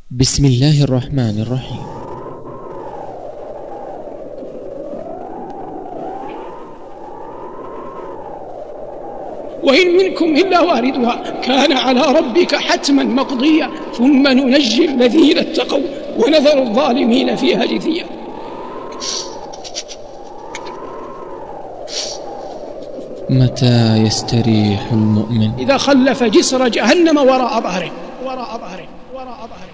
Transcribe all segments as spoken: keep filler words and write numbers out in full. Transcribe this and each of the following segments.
بسم الله الرحمن الرحيم. وإن منكم إلا واردها كان على ربك حتما مقضيا ثم ننجي الذين اتقوا ونذر الظالمين فيها جثيا. متى يستريح المؤمن؟ إذا خلف جسر جهنم وراء ظهره وراء ظهره وراء ظهره.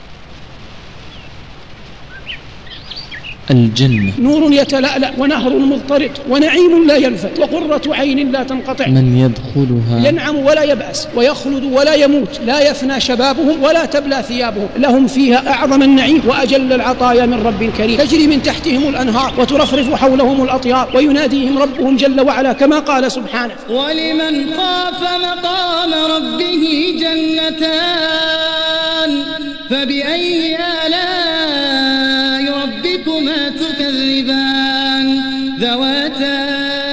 الجنة نور يتلألأ ونهر مضطرد ونعيم لا ينفد وقرة عين لا تنقطع. من يدخلها ينعم ولا يبأس ويخلد ولا يموت، لا يفنى شبابهم ولا تبلى ثيابهم، لهم فيها أعظم النعيم وأجل العطايا من رب كريم، تجري من تحتهم الأنهار وترفرف حولهم الأطيار ويناديهم ربهم جل وعلا كما قال سبحانه: ولمن خاف مقام ربه جنتان فبأي آلاء ربكما تكذبان ذواتا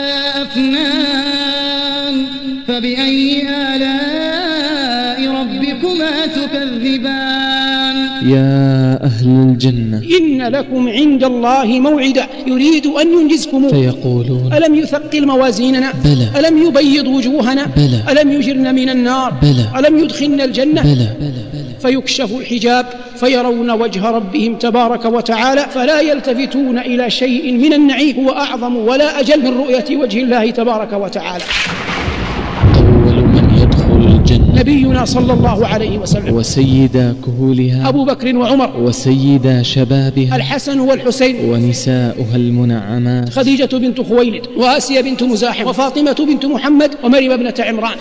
أفنان فبأي آلاء ربكما تكذبان. يا أهل الجنة إن لكم عند الله موعدا يريد أن ينجزكم فيقولون: ألم يثقل موازيننا؟ بلى. ألم يبيض وجوهنا؟ بلى. ألم يجرن من النار؟ بلى. ألم يدخلن الجنة؟ بلى. فيكشف الحجاب فيرون وجه ربهم تبارك وتعالى فلا يلتفتون إلى شيء من النعيم هو أعظم ولا أجل من رؤية وجه الله تبارك وتعالى. أول من يدخل الجنة نبينا صلى الله عليه وسلم، وسيدا كهولها أبو بكر وعمر، وسيدا شبابها الحسن والحسين، ونساؤها المنعمات خديجة بنت خويلد وآسيا بنت مزاحم وفاطمة بنت محمد ومريم ابنة عمران.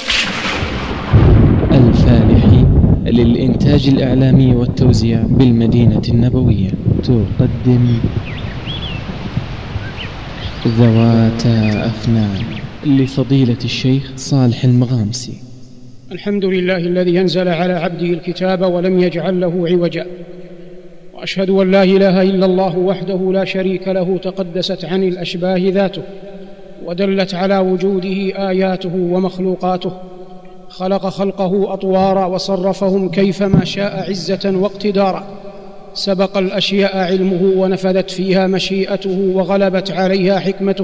الفالحين للإنتاج الإعلامي والتوزيع بالمدينة النبوية تقدم ذواتا أفنان لفضيلة الشيخ صالح المغامسي. الحمد لله الذي ينزل على عبده الكتاب ولم يجعل له عوجا، وأشهد أن لا إله إلا الله وحده لا شريك له تقدست عن الأشباه ذاته ودلت على وجوده آياته ومخلوقاته، خلق خلقه أطوارا وصرفهم كيفما شاء عزة واقتدارا، سبق الأشياء علمه ونفذت فيها مشيئته وغلبت عليها حكمته،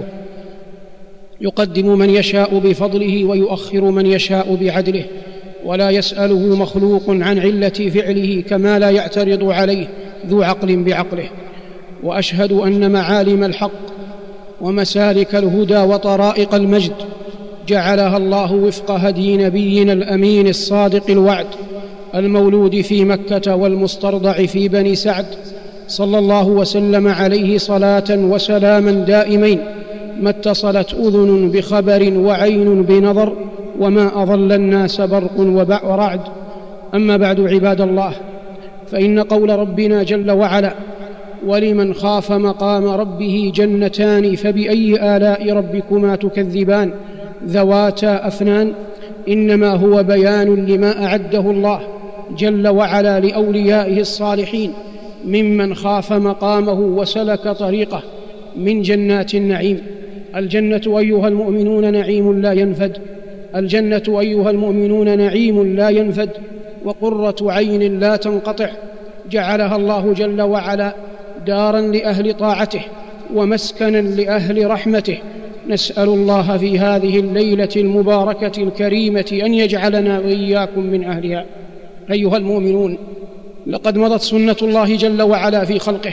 يقدم من يشاء بفضله ويؤخر من يشاء بعدله، ولا يسأله مخلوق عن علة فعله كما لا يعترض عليه ذو عقل بعقله. وأشهد أن معالم الحق ومسالك الهدى وطرائق المجد جعلها الله وفق هدي نبينا الأمين الصادق الوعد المولود في مكة والمسترضع في بني سعد، صلى الله وسلم عليه صلاة وسلاما دائمين ما اتصلت أذن بخبر وعين بنظر وما أضل الناس برق ورعد. أما بعد، عباد الله، فإن قول ربنا جل وعلا: ولمن خاف مقام ربه جنتان فبأي آلاء ربكما تكذبان ذواتا أفنان، إنما هو بيان لما أعده الله جل وعلا لأوليائه الصالحين ممن خاف مقامه وسلك طريقه من جنات النعيم. الجنة أيها المؤمنون نعيم لا ينفد، الجنة أيها المؤمنون نعيم لا ينفد وقرة عين لا تنقطع، جعلها الله جل وعلا دارا لأهل طاعته ومسكنا لأهل رحمته. نسأل الله في هذه الليلة المباركة الكريمة أن يجعلنا وإياكم من أهلها. أيها المؤمنون، لقد مضت سنة الله جل وعلا في خلقه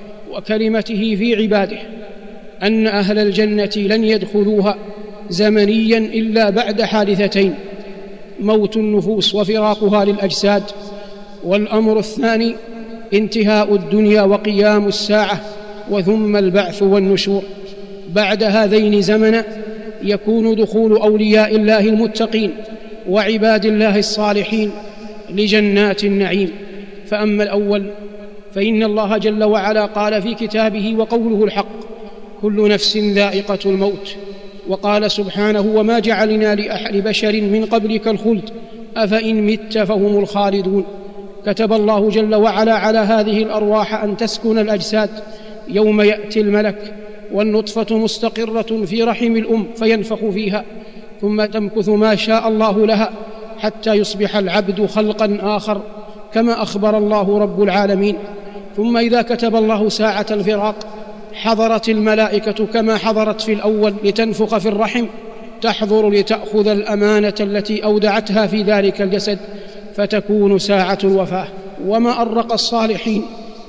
وكلمته في عباده أن أهل الجنة لن يدخلوها زمنيا إلا بعد حادثتين: موت النفوس وفراقها للأجساد، والأمر الثاني انتهاء الدنيا وقيام الساعة، وثم البعث والنشور. بعد هذين زمنا يكون دخول أولياء الله المتقين وعباد الله الصالحين لجنات النعيم. فأما الأول فإن الله جل وعلا قال في كتابه وقوله الحق: كل نفس ذائقة الموت. وقال سبحانه: وما جعلنا لبشر من قبلك الخلد أفإن مت فهم الخالدون. كتب الله جل وعلا على هذه الأرواح أن تسكن الأجساد يوم يأتي الملك والنطفة مستقرة في رحم الأم فينفخ فيها ثم تمكث ما شاء الله لها حتى يصبح العبد خلقا آخر كما أخبر الله رب العالمين. ثم إذا كتب الله ساعة الفراق حضرت الملائكة كما حضرت في الأول لتنفخ في الرحم، تحضر لتأخذ الأمانة التي أودعتها في ذلك الجسد، فتكون ساعة الوفاة. وما أرق الصالحين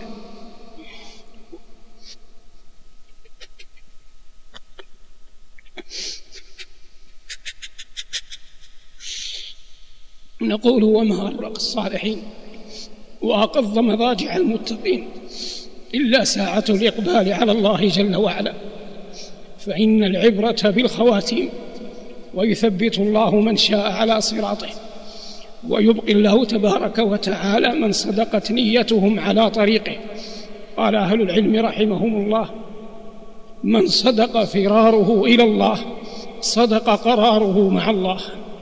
نقول وما أرق الصالحين وأقض مضاجع المتقين إلا ساعة الإقبال على الله جل وعلا، فإن العبرة بالخواتيم، ويثبت الله من شاء على صراطه، ويبقي الله تبارك وتعالى من صدقت نيتهم على طريقه. قال أهل العلم رحمهم الله: من صدق فراره إلى الله صدق قراره مع الله.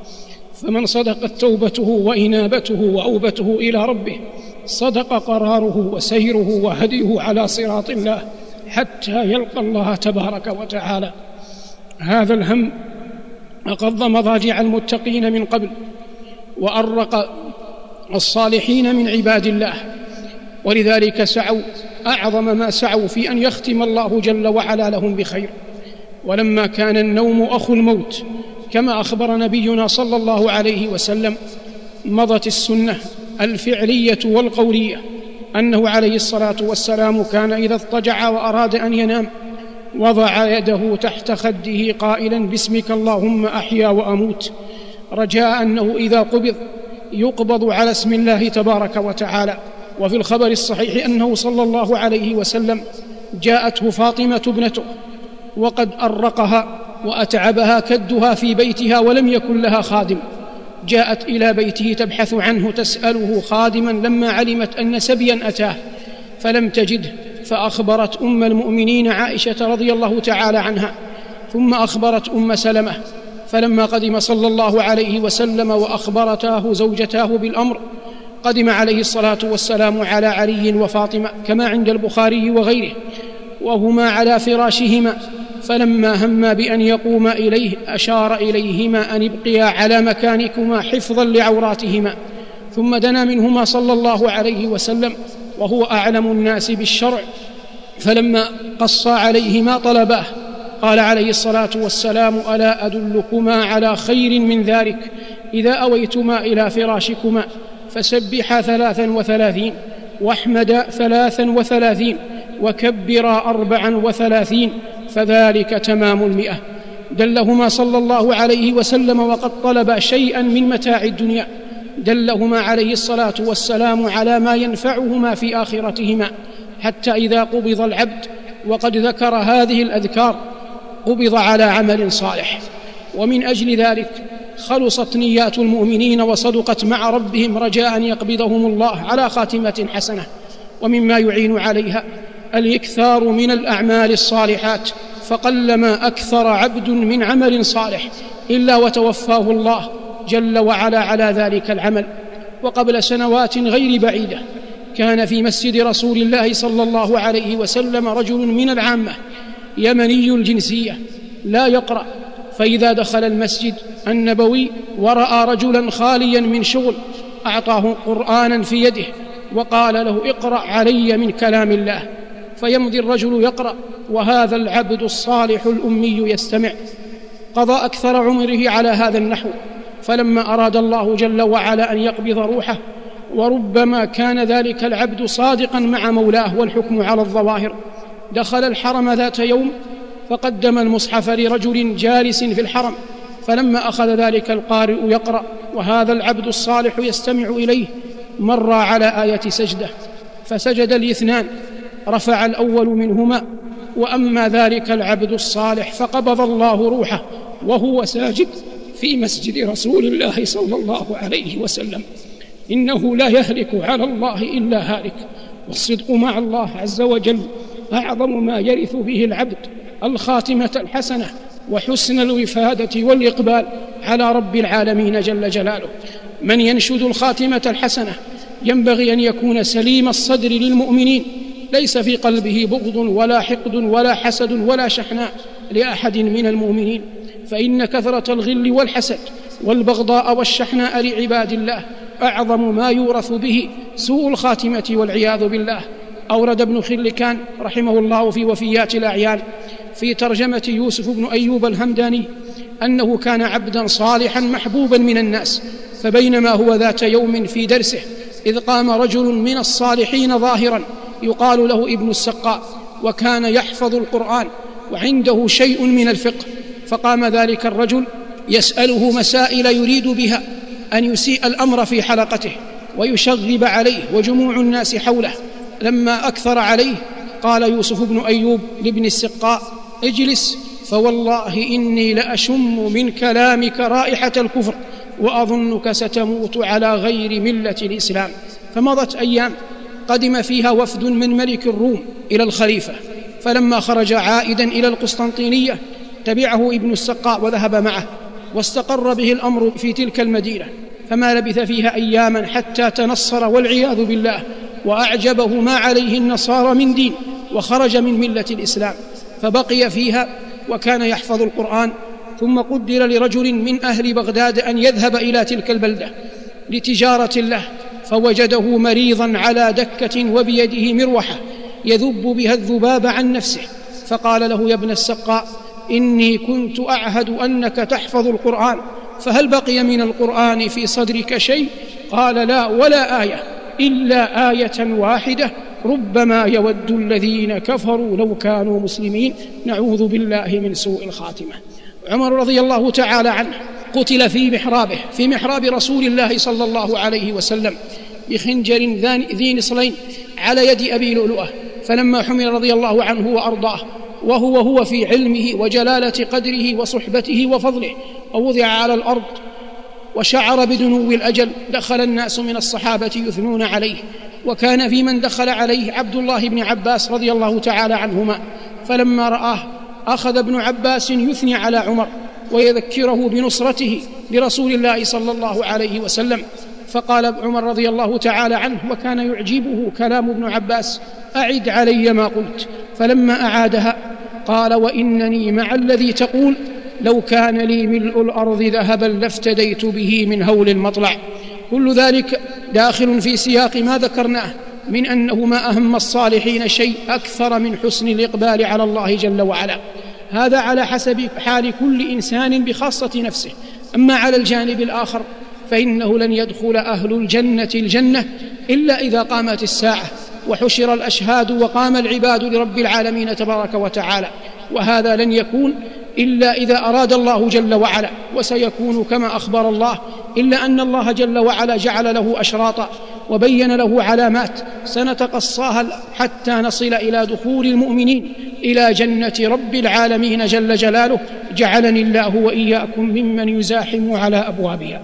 فمن صدقت توبته وإنابته وأوبته إلى ربه صدق قراره وسيره وهديه على صراط الله حتى يلقى الله تبارك وتعالى. هذا الهم أقض مضاجع المتقين من قبل، وأرق الصالحين من عباد الله، ولذلك سعوا أعظم ما سعوا في أن يختم الله جل وعلا لهم بخير. ولما كان النوم أخو الموت كما أخبر نبينا صلى الله عليه وسلم، مضت السنة الفعلية والقولية أنه عليه الصلاة والسلام كان إذا اضطجع وأراد أن ينام وضع يده تحت خده قائلا: باسمك اللهم أحيا وأموت، رجاء أنه إذا قبض يقبض على اسم الله تبارك وتعالى. وفي الخبر الصحيح أنه صلى الله عليه وسلم جاءته فاطمة ابنته وقد أرقها وأتعبها كدها في بيتها ولم يكن لها خادم، جاءت إلى بيته تبحث عنه تسأله خادما لما علمت أن سبيا أتاه فلم تجده، فأخبرت أم المؤمنين عائشة رضي الله تعالى عنها، ثم أخبرت أم سلمة. فلما قدم صلى الله عليه وسلم وأخبرتاه زوجتاه بالأمر، قدم عليه الصلاة والسلام على علي وفاطمة كما عند البخاري وغيره، وهما على فراشهما، فلما هما بأن يقوما إليه أشار إليهما أن ابقيا على مكانكما حفظا لعوراتهما، ثم دنا منهما صلى الله عليه وسلم وهو أعلم الناس بالشرع، فلما قصى عليهما طلباه قال عليه الصلاة والسلام: ألا أدلكما على خير من ذلك؟ إذا أويتما إلى فراشكما فسبحا ثلاثا وثلاثين، واحمدا ثلاثا وثلاثين، وكبرا أربعا وثلاثين، فذلك تمام المئة. دلهما صلى الله عليه وسلم وقد طلب شيئا من متاع الدنيا، دلهما عليه الصلاة والسلام على ما ينفعهما في آخرتهما، حتى إذا قبض العبد وقد ذكر هذه الأذكار قبض على عمل صالح. ومن أجل ذلك خلصت نيات المؤمنين وصدقت مع ربهم رجاء أن يقبضهم الله على خاتمة حسنة. ومما يعين عليها الإكثار من الأعمال الصالحات، فقلما أكثر عبد من عمل صالح إلا وتوفاه الله جل وعلا على ذلك العمل. وقبل سنوات غير بعيدة كان في مسجد رسول الله صلى الله عليه وسلم رجل من العامة يمني الجنسية لا يقرأ، فإذا دخل المسجد النبوي ورأى رجلا خاليا من شغل أعطاه قرآنا في يده وقال له: اقرأ علي من كلام الله. فيمضي الرجل يقرأ وهذا العبد الصالح الأمي يستمع. قضى أكثر عمره على هذا النحو، فلما أراد الله جل وعلا أن يقبض روحه، وربما كان ذلك العبد صادقا مع مولاه والحكم على الظواهر، دخل الحرم ذات يوم فقدم المصحف لرجل جالس في الحرم، فلما أخذ ذلك القارئ يقرأ وهذا العبد الصالح يستمع إليه مر على آية سجدة، فسجد الاثنان، رفع الأول منهما، وأما ذلك العبد الصالح فقبض الله روحه وهو ساجد في مسجد رسول الله صلى الله عليه وسلم. إنه لا يهلك على الله إلا هالك، والصدق مع الله عز وجل أعظم ما يرث به العبد الخاتمة الحسنة وحسن الوفادة والإقبال على رب العالمين جل جلاله. من ينشد الخاتمة الحسنة ينبغي أن يكون سليم الصدر للمؤمنين، ليس في قلبه بغض ولا حقد ولا حسد ولا شحناء لأحد من المؤمنين، فإن كثرة الغل والحسد والبغضاء والشحناء لعباد الله أعظم ما يورث به سوء الخاتمة والعياذ بالله. أورد ابن خلكان رحمه الله في وفيات الأعيان في ترجمة يوسف بن أيوب الهمداني أنه كان عبدا صالحا محبوبا من الناس، فبينما هو ذات يوم في درسه إذ قام رجل من الصالحين ظاهرا يقال له ابن السقاء، وكان يحفظ القرآن وعنده شيء من الفقه، فقام ذلك الرجل يسأله مسائل يريد بها أن يسيء الأمر في حلقته ويشغب عليه وجموع الناس حوله. لما أكثر عليه قال يوسف بن أيوب لابن السقاء: اجلس، فوالله إني لأشم من كلامك رائحة الكفر وأظنك ستموت على غير ملة الإسلام. فمضت أيام قدم فيها وفد من ملك الروم إلى الخليفة، فلما خرج عائدا إلى القسطنطينية تبعه ابن السقاء وذهب معه، واستقر به الأمر في تلك المدينة، فما لبث فيها أياما حتى تنصر والعياذ بالله، وأعجبه ما عليه النصارى من دين، وخرج من ملة الإسلام، فبقي فيها وكان يحفظ القرآن. ثم قدر لرجل من أهل بغداد أن يذهب إلى تلك البلدة لتجارة له، فوجده مريضا على دكة وبيده مروحة يذب بها الذباب عن نفسه، فقال له: يا ابن السقاء، إني كنت أعهد أنك تحفظ القرآن، فهل بقي من القرآن في صدرك شيء؟ قال: لا، ولا آية إلا آية واحدة، ربما يود الذين كفروا لو كانوا مسلمين، نعوذ بالله من سوء الخاتمة. عمر رضي الله تعالى عنه قتل في محرابه في محراب رسول الله صلى الله عليه وسلم بخنجر ذي نصلين على يد أبي لؤلؤة، فلما حمل رضي الله عنه وأرضاه وهو هو في علمه وجلالة قدره وصحبته وفضله، ووضع على الأرض وشعر بدنو الأجل، دخل الناس من الصحابة يثنون عليه، وكان في من دخل عليه عبد الله بن عباس رضي الله تعالى عنهما، فلما رآه أخذ ابن عباس يثني على عمر ويذكره بنصرته لرسول الله صلى الله عليه وسلم، فقال عمر رضي الله تعالى عنه وكان يعجبه كلام ابن عباس: أعد علي ما قلت. فلما أعادها قال: وإنني مع الذي تقول، لو كان لي ملء الأرض ذهبا لافتديت به من هول المطلع. كل ذلك داخل في سياق ما ذكرناه من أنه ما أهم الصالحين شيء أكثر من حسن الإقبال على الله جل وعلا، هذا على حسب حال كل إنسان بخاصة نفسه. أما على الجانب الآخر فإنه لن يدخل أهل الجنة الجنة إلا إذا قامت الساعة وحشر الأشهاد وقام العباد لرب العالمين تبارك وتعالى، وهذا لن يكون إلا إذا أراد الله جل وعلا، وسيكون كما أخبر الله، إلا أن الله جل وعلا جعل له أشراطا وبين له علامات سنتقصاها حتى نصل إلى دخول المؤمنين إلى جنة رب العالمين جل جلاله، جعلني الله وإياكم ممن يزاحم على أبوابها.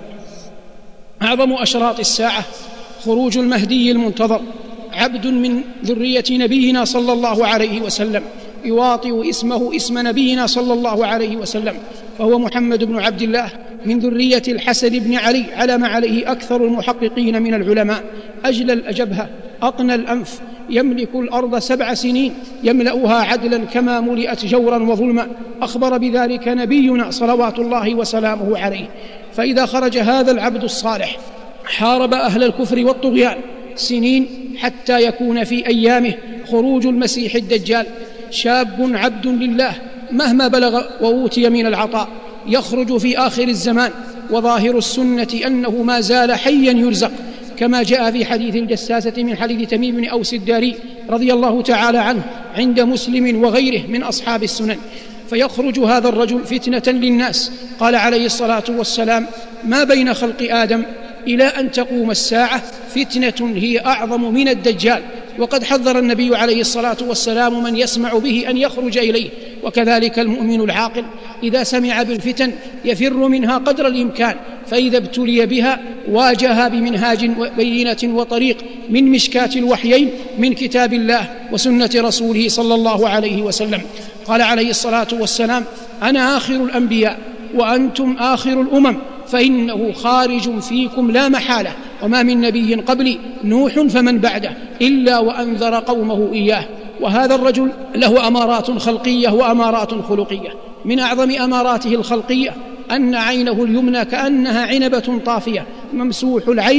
أعظم أشراط الساعة خروج المهدي المنتظر، عبد من ذرية نبينا صلى الله عليه وسلم يواطئ اسمه اسم نبينا صلى الله عليه وسلم، فهو محمد بن عبد الله من ذرية الحسن بن علي، على ما عليه أكثر المحققين من العلماء. أجل الأجبهة، أقنى الأنف، يملك الأرض سبع سنين يملأها عدلا كما ملئت جورا وظلما، أخبر بذلك نبينا صلوات الله وسلامه عليه. فإذا خرج هذا العبد الصالح حارب أهل الكفر والطغيان سنين حتى يكون في أيامه خروج المسيح الدجال، شاب عبد لله مهما بلغ وأوتي من العطاء، يخرج في آخر الزمان، وظاهر السنة أنه ما زال حيا يرزق، كما جاء في حديث الجساسة من حديث تميم بن أوس الداري رضي الله تعالى عنه عند مسلم وغيره من أصحاب السنن. فيخرج هذا الرجل فتنة للناس. قال عليه الصلاة والسلام: ما بين خلق آدم إلى أن تقوم الساعة فتنة هي أعظم من الدجال. وقد حذر النبي عليه الصلاة والسلام من يسمع به أن يخرج إليه، وكذلك المؤمن العاقل إذا سمع بالفتن يفر منها قدر الإمكان، فإذا ابتلي بها واجهها بمنهاج وبينة وطريق من مشكاة الوحيين من كتاب الله وسنة رسوله صلى الله عليه وسلم. قال عليه الصلاة والسلام: أنا آخر الأنبياء وأنتم آخر الأمم، فإنه خارج فيكم لا محالة، وما من نبي قبلي نوح فمن بعده إلا وأنذر قومه إياه. وهذا الرجل له أمارات خلقية وأمارات خلقية. من أعظم أماراته الخلقية أن عينه اليمنى كأنها عنبة طافية، ممسوح العين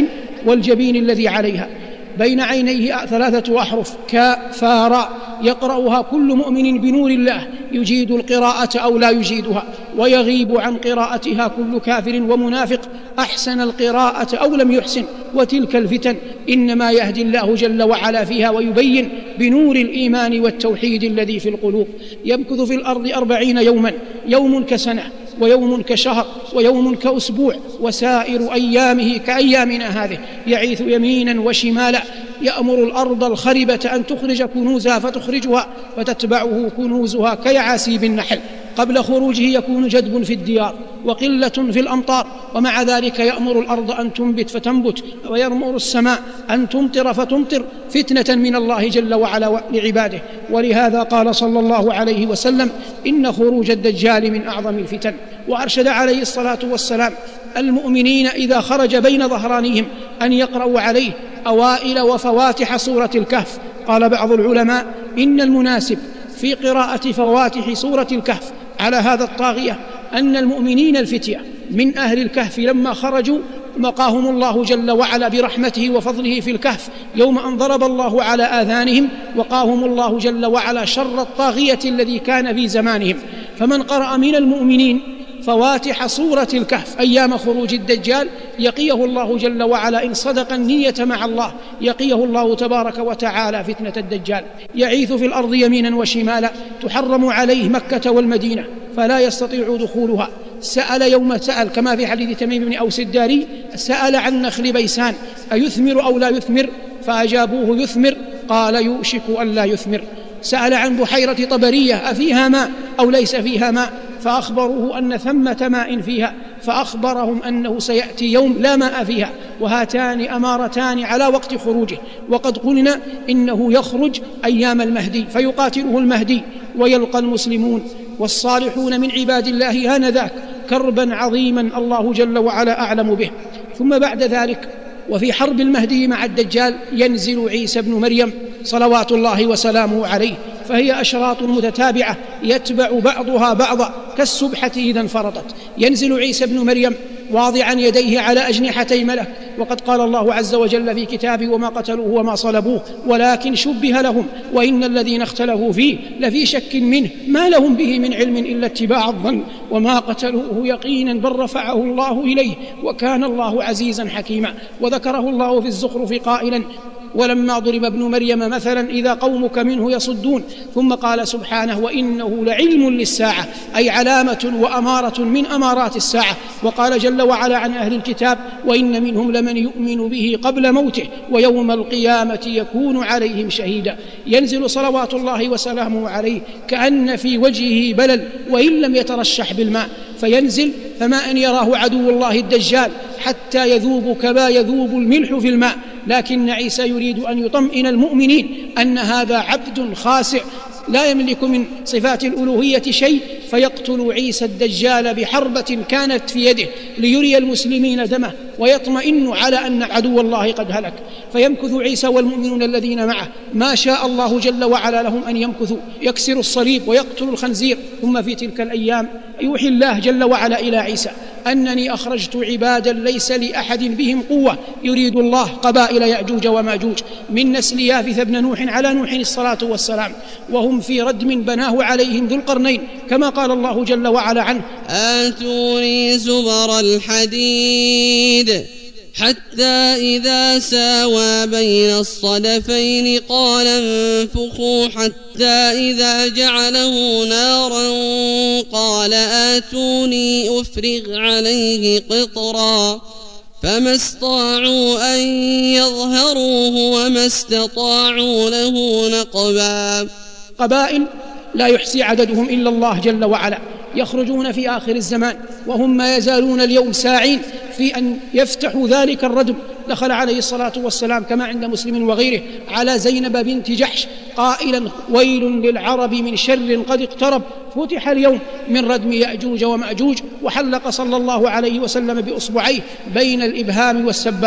والجبين الذي عليها. بين عينيه ثلاثة أحرف كاء فاء راء، يقرأها كل مؤمن بنور الله، يجيد القراءة أو لا يجيدها، ويغيب عن قراءتها كل كافر ومنافق أحسن القراءة أو لم يحسن. وتلك الفتن إنما يهدي الله جل وعلا فيها ويبين بنور الإيمان والتوحيد الذي في القلوب. يمكث في الأرض أربعين يوما، يوم كسنة ويوم كشهر ويوم كأسبوع، وسائر أيامه كأيامنا هذه، يعيث يمينا وشمالا، يأمر الأرض الخربة أن تخرج كنوزها فتخرجها، فتتبعه كنوزها كيعاسيب النحل. قبل خروجه يكون جدب في الديار وقلة في الأمطار، ومع ذلك يأمر الأرض أن تنبت فتنبت، ويأمر السماء أن تمطر فتمطر، فتنة من الله جل وعلا لعباده. ولهذا قال صلى الله عليه وسلم: إن خروج الدجال من أعظم الفتن. وأرشد عليه الصلاة والسلام المؤمنين إذا خرج بين ظهرانيهم أن يقرأوا عليه أوائل وفواتح سورة الكهف. قال بعض العلماء: إن المناسب في قراءة فواتح سورة الكهف على هذا الطاغية أن المؤمنين الفتية من أهل الكهف لما خرجوا مقاهم الله جل وعلا برحمته وفضله في الكهف، يوم أن ضرب الله على آذانهم وقاهم الله جل وعلا شر الطاغية الذي كان في زمانهم. فمن قرأ من المؤمنين فواتح سورة الكهف أيام خروج الدجال يقيه الله جل وعلا، إن صدق النية مع الله، يقيه الله تبارك وتعالى فتنة الدجال. يعيث في الأرض يمينا وشمالا، تحرم عليه مكة والمدينة فلا يستطيع دخولها. سأل يوم سأل كما في حديث تميم بن أوس الداري، سأل عن نخل بيسان أيثمر أو لا يثمر؟ فأجابوه: يثمر. قال: يوشك أن لا يثمر. سأل عن بحيرة طبرية أفيها ماء أو ليس فيها ماء؟ فأخبروه أن ثمة ماء فيها، فأخبرهم أنه سيأتي يوم لا ماء فيها، وهاتان أمارتان على وقت خروجه. وقد قلنا إنه يخرج أيام المهدي فيقاتله المهدي، ويلقى المسلمون والصالحون من عباد الله آنذاك كربا عظيما الله جل وعلا أعلم به. ثم بعد ذلك وفي حرب المهدي مع الدجال ينزل عيسى بن مريم صلوات الله وسلامه عليه، فهي أشراط متتابعة يتبع بعضها بعضا كالسبحة إذا انفرطت. ينزل عيسى بن مريم واضعا يديه على أجنحتي ملك، وقد قال الله عز وجل في كتابه: وما قتلوه وما صلبوه ولكن شبه لهم وإن الذين اختلفوا فيه لفي شك منه ما لهم به من علم إلا اتباع الظن وما قتلوه يقينا بل رفعه الله إليه وكان الله عزيزا حكيما. وذكره الله في الزخرف قائلا: ولما ضرب ابن مريم مثلا إذا قومك منه يصدون. ثم قال سبحانه: وإنه لعلم للساعة، أي علامة وأمارة من أمارات الساعة. وقال جل وعلا عن أهل الكتاب: وإن منهم لمن يؤمن به قبل موته ويوم القيامة يكون عليهم شهيدا. ينزل صلوات الله وسلامه عليه كأن في وجهه بلل وإن لم يترشح بالماء، فينزل فما أن يراه عدو الله الدجال حتى يذوب كما يذوب الملح في الماء. لكن عيسى يريد أن يطمئن المؤمنين أن هذا عبد خاسع لا يملك من صفات الألوهية شيء، فيقتل عيسى الدجال بحربة كانت في يده ليري المسلمين دمه ويطمئن على أن عدو الله قد هلك. فيمكث عيسى والمؤمنون الذين معه ما شاء الله جل وعلا لهم أن يمكثوا، يكسر الصليب ويقتل الخنزير. ثم في تلك الأيام يوحي الله جل وعلا إلى عيسى: أنني أخرجت عبادا ليس لأحد بهم قوة، يريد الله قبائل يأجوج وماجوج من نسل يافث بن نوح على نوح الصلاة والسلام، وهم في ردم بناه عليهم ذو القرنين، كما قال الله جل وعلا عنه: آتوني زبر الحديد حتى إذا ساوى بين الصدفين قال انفخوا حتى إذا جعله نارا قال آتوني أفرغ عليه قطرا فما استطاعوا أن يظهروه وما استطاعوا له نقبا. قبائل لا يحصي عددهم إلا الله جل وعلا، يخرجون في آخر الزمان وهم ما يزالون اليوم ساعين في أن يفتحوا ذلك الردم. دخل عليه الصلاة والسلام كما عند مسلم وغيره على زينب بنت جحش قائلا: ويل للعرب من شر قد اقترب، فتح اليوم من ردم يأجوج ومأجوج. وحلق صلى الله عليه وسلم بأصبعيه بين الإبهام والسبابة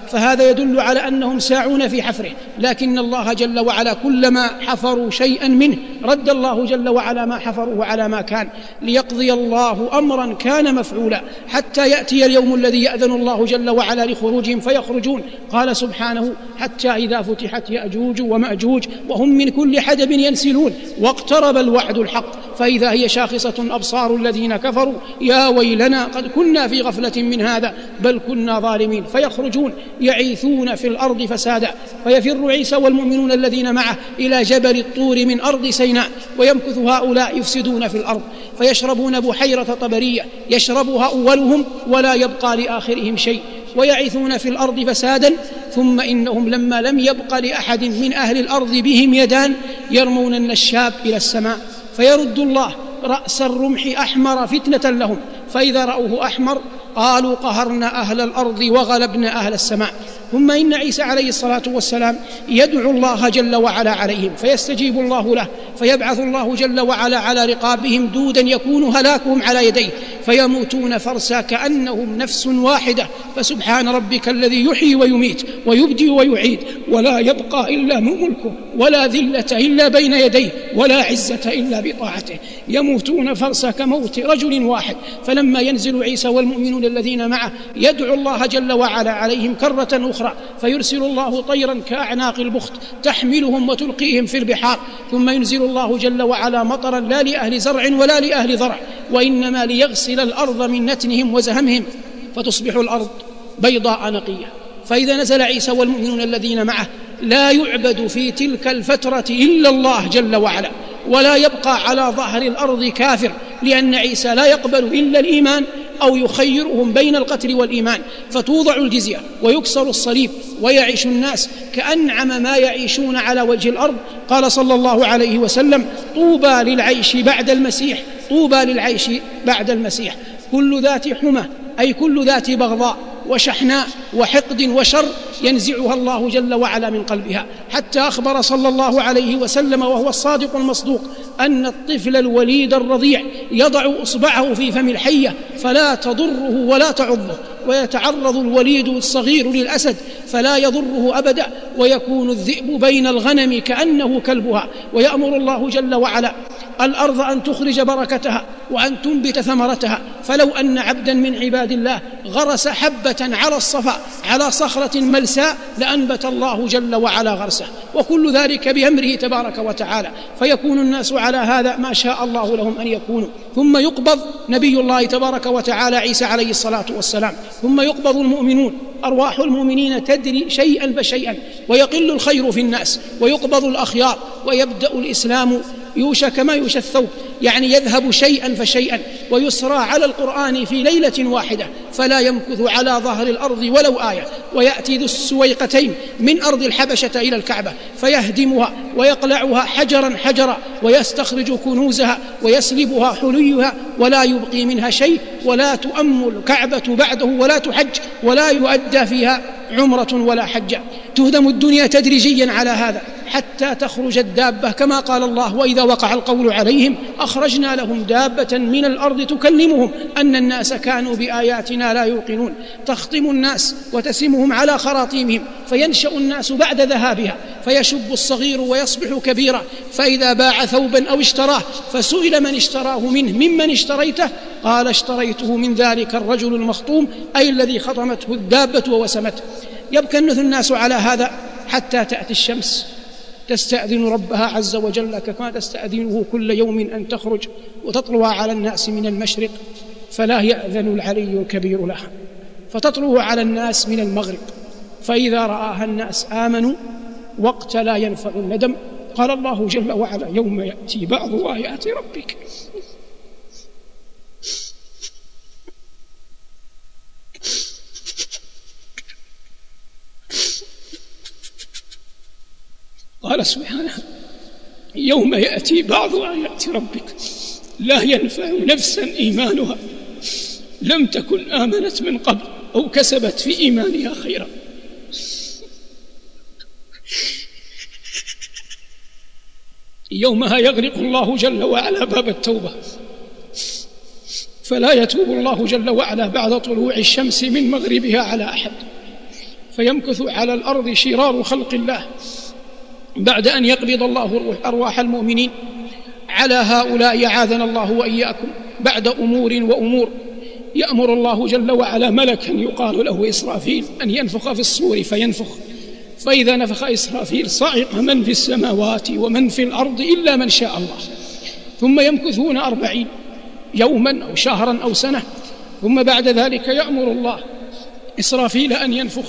فهذا يدل على أنهم ساعون في حفره، لكن الله جل وعلا كلما حفروا شيئا منه رد الله جل وعلا ما حفروه على ما كان، ليقضي الله أمرا كان مفعولا حتى يأتي اليوم الذي يأذن الله جل وعلا لخروجهم فيخرجون. قال سبحانه: حتى إذا فتحت يأجوج ومأجوج وهم من كل حدب ينسلون واقترب الوعد الحق فإذا هي شاخصة أبصار الذين كفروا يا ويلنا قد كنا في غفلة من هذا بل كنا ظالمين. فيخرجون يعيثون في الأرض فسادا، فيفر عيسى والمؤمنون الذين معه إلى جبل الطور من أرض سيناء، ويمكث هؤلاء يفسدون في الأرض فيشربون بحيرة طبرية يشربها أولهم ولا يبقى لآخرهم شيء، ويعيثون في الأرض فسادا ثم إنهم لما لم يبق لأحد من أهل الأرض بهم يدان يرمون النشاب إلى السماء فيرد الله رأس الرمح أحمر فتنة لهم، فإذا رأوه أحمر قالوا قهرنا أهل الأرض وغلبنا أهل السماء. ثم إن عيسى عليه الصلاة والسلام يدعو الله جل وعلا عليهم فيستجيب الله له، فيبعث الله جل وعلا على رقابهم دودا يكون هلاكهم على يديه فيموتون فرسا كأنهم نفس واحدة. فسبحان ربك الذي يحيي ويميت ويبدي ويعيد ولا يبقى إلا من ملكه ولا ذلة إلا بين يديه ولا عزة إلا بطاعته. يموتون فرسا كموت رجل واحد. فلما ينزل عيسى والمؤمنون الذين معه يدعو الله جل وعلا عليهم كرة أخرى فيرسل الله طيرا كأعناق البخت تحملهم وتلقيهم في البحار، ثم ينزل الله جل وعلا مطرا لا لأهل زرع ولا لأهل ذرع وإنما ليغسل الأرض من نتنهم وزهمهم فتصبح الأرض بيضاء نقية. فإذا نزل عيسى والمؤمنون الذين معه لا يعبد في تلك الفترة إلا الله جل وعلا، ولا يبقى على ظهر الأرض كافر، لأن عيسى لا يقبل إلا الإيمان أو يخيرهم بين القتل والإيمان، فتوضع الجزية ويكسر الصليب ويعيش الناس كأنعم ما يعيشون على وجه الأرض. قال صلى الله عليه وسلم: طوبى للعيش بعد المسيح، طوبى للعيش بعد المسيح. كل ذات حمى أي كل ذات بغضاء وشحناء وحقد وشر ينزعها الله جل وعلا من قلبها، حتى أخبر صلى الله عليه وسلم وهو الصادق المصدوق أن الطفل الوليد الرضيع يضع إصبعه في فم الحية فلا تضره ولا تعضه، ويتعرض الوليد الصغير للأسد فلا يضره أبدا، ويكون الذئب بين الغنم كأنه كلبها. ويأمر الله جل وعلا الأرض أن تخرج بركتها وأن تنبت ثمرتها، فلو أن عبدا من عباد الله غرس حبة على الصفا على صخرة ملساء لأنبت الله جل وعلا غرسه، وكل ذلك بأمره تبارك وتعالى، فيكون الناس على هذا ما شاء الله لهم أن يكونوا. ثم يقبض نبي الله تبارك وتعالى عيسى عليه الصلاة والسلام، ثم يقبض المؤمنون، أرواح المؤمنين تدري شيئا فشيئا ويقل الخير في الناس، ويقبض الأخيار ويبدأ الإسلام يوشك ما يوشى الثوب، يعني يذهب شيئا فشيئا، ويسرى على القرآن في ليلة واحدة فلا يمكث على ظهر الأرض ولو آية، ويأتي ذو السويقتين من أرض الحبشة إلى الكعبة فيهدمها ويقلعها حجرا حجرا ويستخرج كنوزها ويسلبها حليها ولا يبقي منها شيء، ولا تؤم الكعبة بعده ولا تحج ولا يؤدى فيها عمرة ولا حجة. تهدم الدنيا تدريجيا على هذا حتى تخرج الدابة، كما قال الله: وإذا وقع القول عليهم أخرجنا لهم دابة من الأرض تكلمهم أن الناس كانوا بآياتنا لا يوقنون. تخطم الناس وتسمهم على خراطيمهم فينشأ الناس بعد ذهابها، فيشب الصغير ويصبح كبيرا، فإذا باع ثوبا أو اشتراه فسئل من اشتراه منه ممن اشتريته قال: اشتريته من ذلك الرجل المخطوم، أي الذي خطمته الدابة ووسمته. يبكنث الناس على هذا حتى تأتي الشمس تستأذن ربها عز وجل كما تستأذنه كل يوم أن تخرج وتطلع على الناس من المشرق، فلا يأذن العلي الكبير لها، فتطلع على الناس من المغرب، فإذا رآها الناس آمنوا وقت لا ينفع الندم. قال الله جل وعلا: يوم يأتي بعض آيات ربك قال سبحانه: يوم يأتي بعض آيات ربك لا ينفع نفسا إيمانها لم تكن آمنت من قبل أو كسبت في إيمانها خيرا. يومها يغلق الله جل وعلا باب التوبة، فلا يتوب الله جل وعلا بعد طلوع الشمس من مغربها على أحد، فيمكث على الأرض شرار خلق الله بعد أن يقبض الله أرواح المؤمنين على هؤلاء أعاذنا الله وإياكم بعد أمور وأمور. يأمر الله جل وعلا ملكا يقال له إسرافيل أن ينفخ في الصور فينفخ، فإذا نفخ إسرافيل صعق من في السماوات ومن في الأرض إلا من شاء الله، ثم يمكثون أربعين يوما أو شهرا أو سنة، ثم بعد ذلك يأمر الله إسرافيل أن ينفخ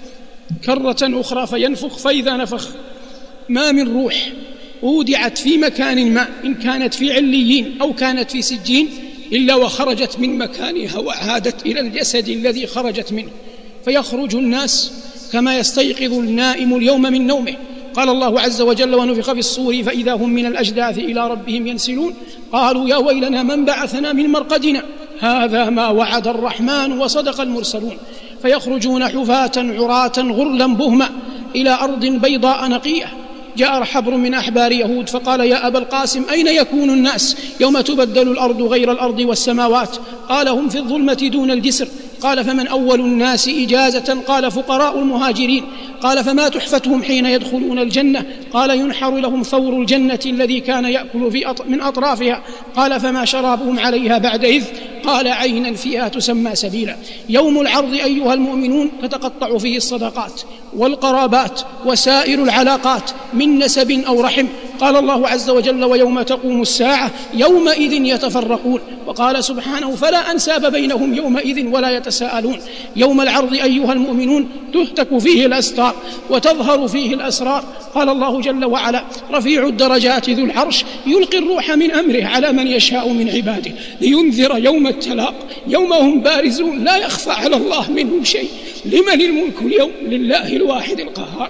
كرة أخرى فينفخ، فإذا نفخ ما من روح أودعت في مكان ما، إن كانت في عليين أو كانت في سجين، إلا وخرجت من مكانها وعادت إلى الجسد الذي خرجت منه، فيخرج الناس كما يستيقظ النائم اليوم من نومه. قال الله عز وجل: ونفخ في الصور فإذا هم من الأجداث إلى ربهم ينسلون، قالوا يا ويلنا من بعثنا من مرقدنا هذا ما وعد الرحمن وصدق المرسلون. فيخرجون حفاة عراة غرلا بهما إلى أرض بيضاء نقية. جاء حبر من أحبار يهود فقال: يا أبا القاسم أين يكون الناس يوم تبدل الأرض غير الأرض والسماوات؟ قال: هم في الظلمة دون الجسر. قال: فمن أول الناس إجازة؟ قال: فقراء المهاجرين. قال: فما تحفتهم حين يدخلون الجنة؟ قال: ينحر لهم ثور الجنة الذي كان يأكل في أط... من أطرافها. قال: فما شرابهم عليها بعد إذ؟ قال: عينا فيها تسمى سبيلا. يوم العرض أيها المؤمنون تتقطع فيه الصدقات والقرابات وسائر العلاقات من نسب أو رحم. قال الله عز وجل: ويوم تقوم الساعة يومئذ يتفرقون. وقال سبحانه: فلا أنساب بينهم يومئذ ولا يتساءلون. يوم العرض أيها المؤمنون تهتك فيه الأستار وتظهر فيه الأسرار. قال الله جل وعلا: رفيع الدرجات ذو العرش يلقي الروح من أمره على من يشاء من عباده لينذر يوم التلاق يوم هم بارزون لا يخفى على الله منهم شيء. لمن الملك اليوم؟ لله الواحد القهار.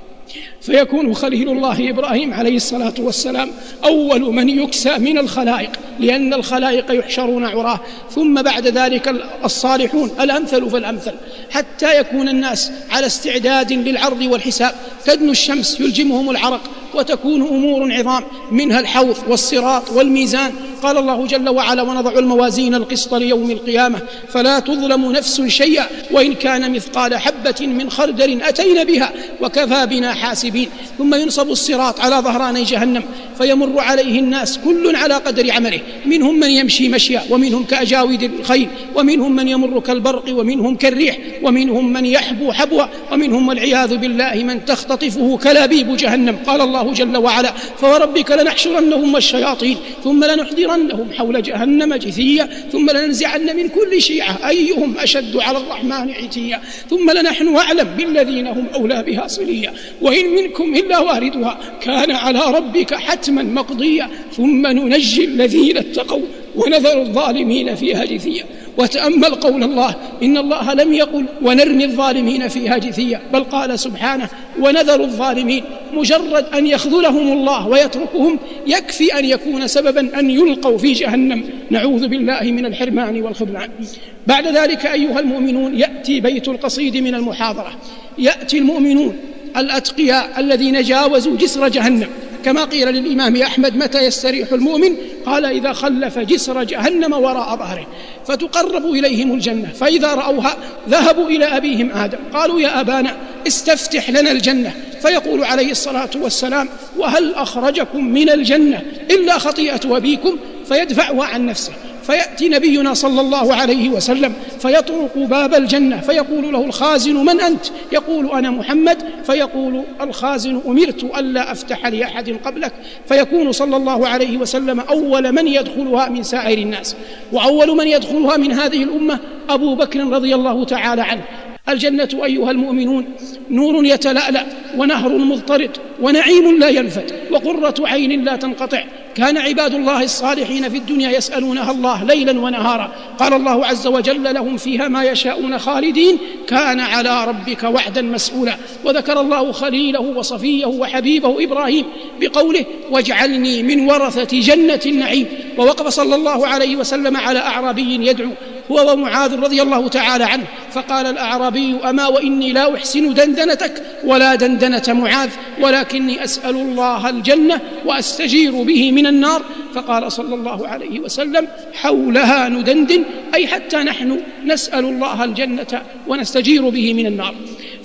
فيكون خليل الله إبراهيم عليه الصلاة والسلام أول من يكسى من الخلائق، لأن الخلائق يحشرون عراه، ثم بعد ذلك الصالحون الأمثل فالأمثل، حتى يكون الناس على استعداد للعرض والحساب. تدنو الشمس يلجمهم العرق وتكون أمور عظام منها الحوض والصراط والميزان. قال الله جل وعلا: ونضع الموازين القسط ليوم القيامة فلا تظلم نفس شيئا وإن كان مثقال حبة من خردل أتينا بها وكفى بنا حاسبين. ثم ينصب الصراط على ظهراني جهنم فيمر عليه الناس كل على قدر عمله، منهم من يمشي مشيا ومنهم كأجاود الخيل ومنهم من يمر كالبرق ومنهم كالريح ومنهم من يحبو حبوا ومنهم والعياذ بالله من تختطفه كلابيب جهنم. قال الله جل وعلا: فوربك لنحشرنهم والشياطين ثم لنحضرنهم حول جهنم جثيا ثم لننزعن من كل شيعة أيهم أشد على الرحمن عتيا ثم لنحن أعلم بالذين هم أولى بها صليا وإن منكم إلا واردها كان على ربك حتما مقضيا ثم ننجي الذين اتقوا ونذر الظالمين فيها جثيا. وتأمل قول الله: إن الله لم يقل ونرمي الظالمين فيها جثيا، بل قال سبحانه: ونذر الظالمين. مجرد أن يخذلهم الله ويتركهم يكفي أن يكون سببا أن يلقوا في جهنم، نعوذ بالله من الحرمان والخذلان. بعد ذلك أيها المؤمنون يأتي بيت القصيد من المحاضرة، يأتي المؤمنون الأتقياء الذين جاوزوا جسر جهنم، كما قيل للإمام أحمد: متى يستريح المؤمن؟ قال: إذا خلف جسر جهنم وراء ظهره فتقرب إليهم الجنة، فإذا رأوها ذهبوا إلى أبيهم آدم قالوا: يا أبانا استفتح لنا الجنة، فيقول عليه الصلاة والسلام: وهل أخرجكم من الجنة إلا خطيئة أبيكم؟ فيدفعها عن نفسه. فيأتي نبينا صلى الله عليه وسلم فيطرق باب الجنة فيقول له الخازن: من أنت؟ يقول: أنا محمد. فيقول الخازن: أمرت ألا أفتح لأحد قبلك. فيكون صلى الله عليه وسلم أول من يدخلها من سائر الناس، وأول من يدخلها من هذه الأمة أبو بكر رضي الله تعالى عنه. الجنة أيها المؤمنون نور يتلألأ ونهر مضطرد ونعيم لا ينفد وقرة عين لا تنقطع. كان عباد الله الصالحين في الدنيا يسألونها الله ليلا ونهارا. قال الله عز وجل: لهم فيها ما يشاءون خالدين كان على ربك وعدا مسؤولا. وذكر الله خليله وصفيه وحبيبه إبراهيم بقوله: واجعلني من ورثة جنة النعيم. ووقف صلى الله عليه وسلم على أعرابي يدعو هو ومعاذ رضي الله تعالى عنه، فقال الأعرابي: أما وإني لا أحسن دندنتك ولا دندنة معاذ، ولكني أسأل الله الجنة وأستجير به من النار. فقال صلى الله عليه وسلم: حولها ندندن، أي حتى نحن نسأل الله الجنة ونستجير به من النار.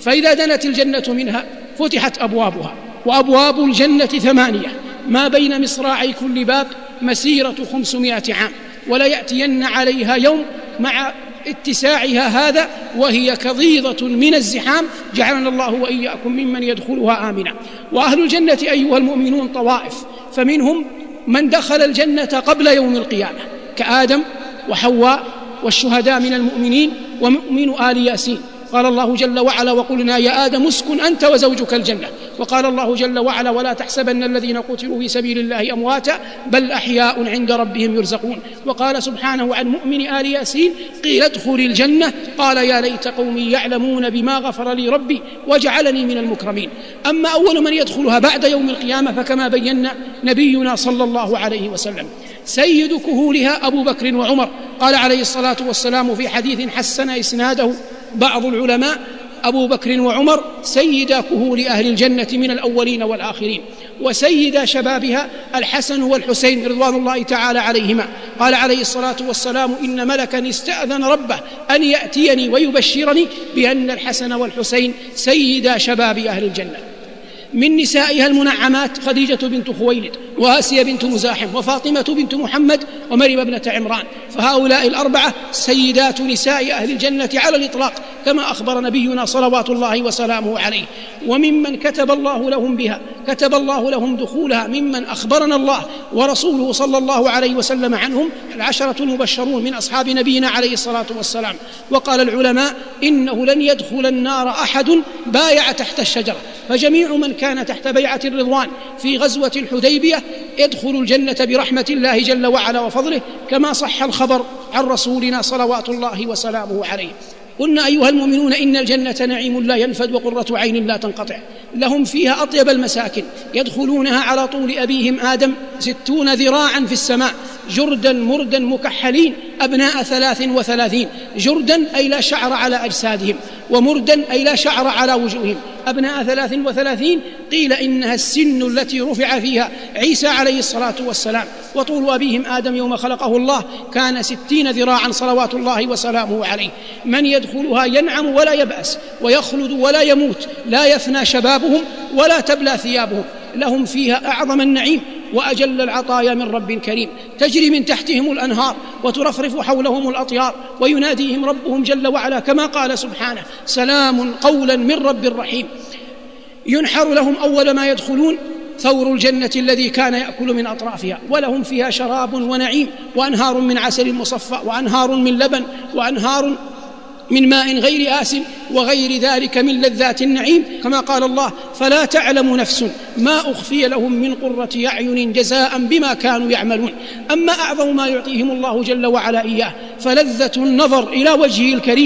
فإذا دنت الجنة منها فتحت أبوابها، وأبواب الجنة ثمانية، ما بين مصراعي كل باب مسيرة خمسمائة عام، ولا يأتين عليها يوم مع اتساعها هذا وهي كضيضة من الزحام، جعلنا الله وإياكم ممن يدخلها آمنا. وأهل الجنة أيها المؤمنون طوائف، فمنهم من دخل الجنة قبل يوم القيامة كآدم وحواء والشهداء من المؤمنين ومؤمن آل ياسين. قال الله جل وعلا: وقلنا يا آدم اسكن أنت وزوجك الجنة. وقال الله جل وعلا: ولا تحسبن الذين قتلوا في سبيل الله أمواتا بل أحياء عند ربهم يرزقون. وقال سبحانه عن مؤمن آل ياسين: قيل ادخل الجنة قال يا ليت قومي يعلمون بما غفر لي ربي وجعلني من المكرمين. أما أول من يدخلها بعد يوم القيامة فكما بينا نبينا صلى الله عليه وسلم سيد كهولها أبو بكر وعمر. قال عليه الصلاة والسلام في حديث حسن إسناده بعض العلماء: أبو بكر وعمر سيدا كهول أهل الجنة من الأولين والآخرين، وسيدا شبابها الحسن والحسين رضوان الله تعالى عليهما. قال عليه الصلاة والسلام: إن ملكا استأذن ربه أن يأتيني ويبشرني بأن الحسن والحسين سيدا شباب أهل الجنة. من نسائها المنعمات خديجة بنت خويلد، وآسيا بنت مزاحم، وفاطمة بنت محمد، ومريم بنت عمران. فهؤلاء الأربعة سيدات نساء أهل الجنة على الإطلاق كما أخبر نبينا صلوات الله وسلامه عليه. وممن كتب الله لهم بها كتب الله لهم دخولها ممن أخبرنا الله ورسوله صلى الله عليه وسلم عنهم العشرة المبشرون من أصحاب نبينا عليه الصلاة والسلام. وقال العلماء: إنه لن يدخل النار أحد بايع تحت الشجرة، فجميع من كان تحت بيعة الرضوان في غزوة الحديبية يدخل الجنة برحمة الله جل وعلا وفضله، كما صح الخبر عن رسولنا صلوات الله وسلامه عليه. قلنا أيها المؤمنون إن الجنة نعيم لا ينفد وقرة عين لا تنقطع، لهم فيها أطيب المساكن، يدخلونها على طول أبيهم آدم ستون ذراعا في السماء، جردا مردا مكحلين أبناء ثلاث وثلاثين. جردا أي لا شعر على أجسادهم، ومردا أي لا شعر على وجوههم، أبناء ثلاث وثلاثين. قيل إنها السن التي رفع فيها عيسى عليه الصلاة والسلام. وطول أبيهم آدم يوم خلقه الله كان ستين ذراعا صلوات الله وسلامه عليه. من يدخلها ينعم ولا يبأس، ويخلد ولا يموت، لا يفنى شبابهم ولا تبلى ثيابهم، لهم فيها أعظم النعيم وأجل العطايا من رب كريم، تجري من تحتهم الأنهار وترفرف حولهم الأطيار، ويناديهم ربهم جل وعلا كما قال سبحانه: سلام قولا من رب رحيم. ينحر لهم أول ما يدخلون ثور الجنة الذي كان يأكل من أطرافها، ولهم فيها شراب ونعيم، وأنهار من عسل مصفى، وأنهار من لبن، وأنهار من ماء غير آسن، وغير ذلك من لذات النعيم، كما قال الله: فلا تعلم نفس ما أخفي لهم من قرة أعين جزاء بما كانوا يعملون. أما أعظم ما يعطيهم الله جل وعلا إياه فلذة النظر إلى وجهه الكريم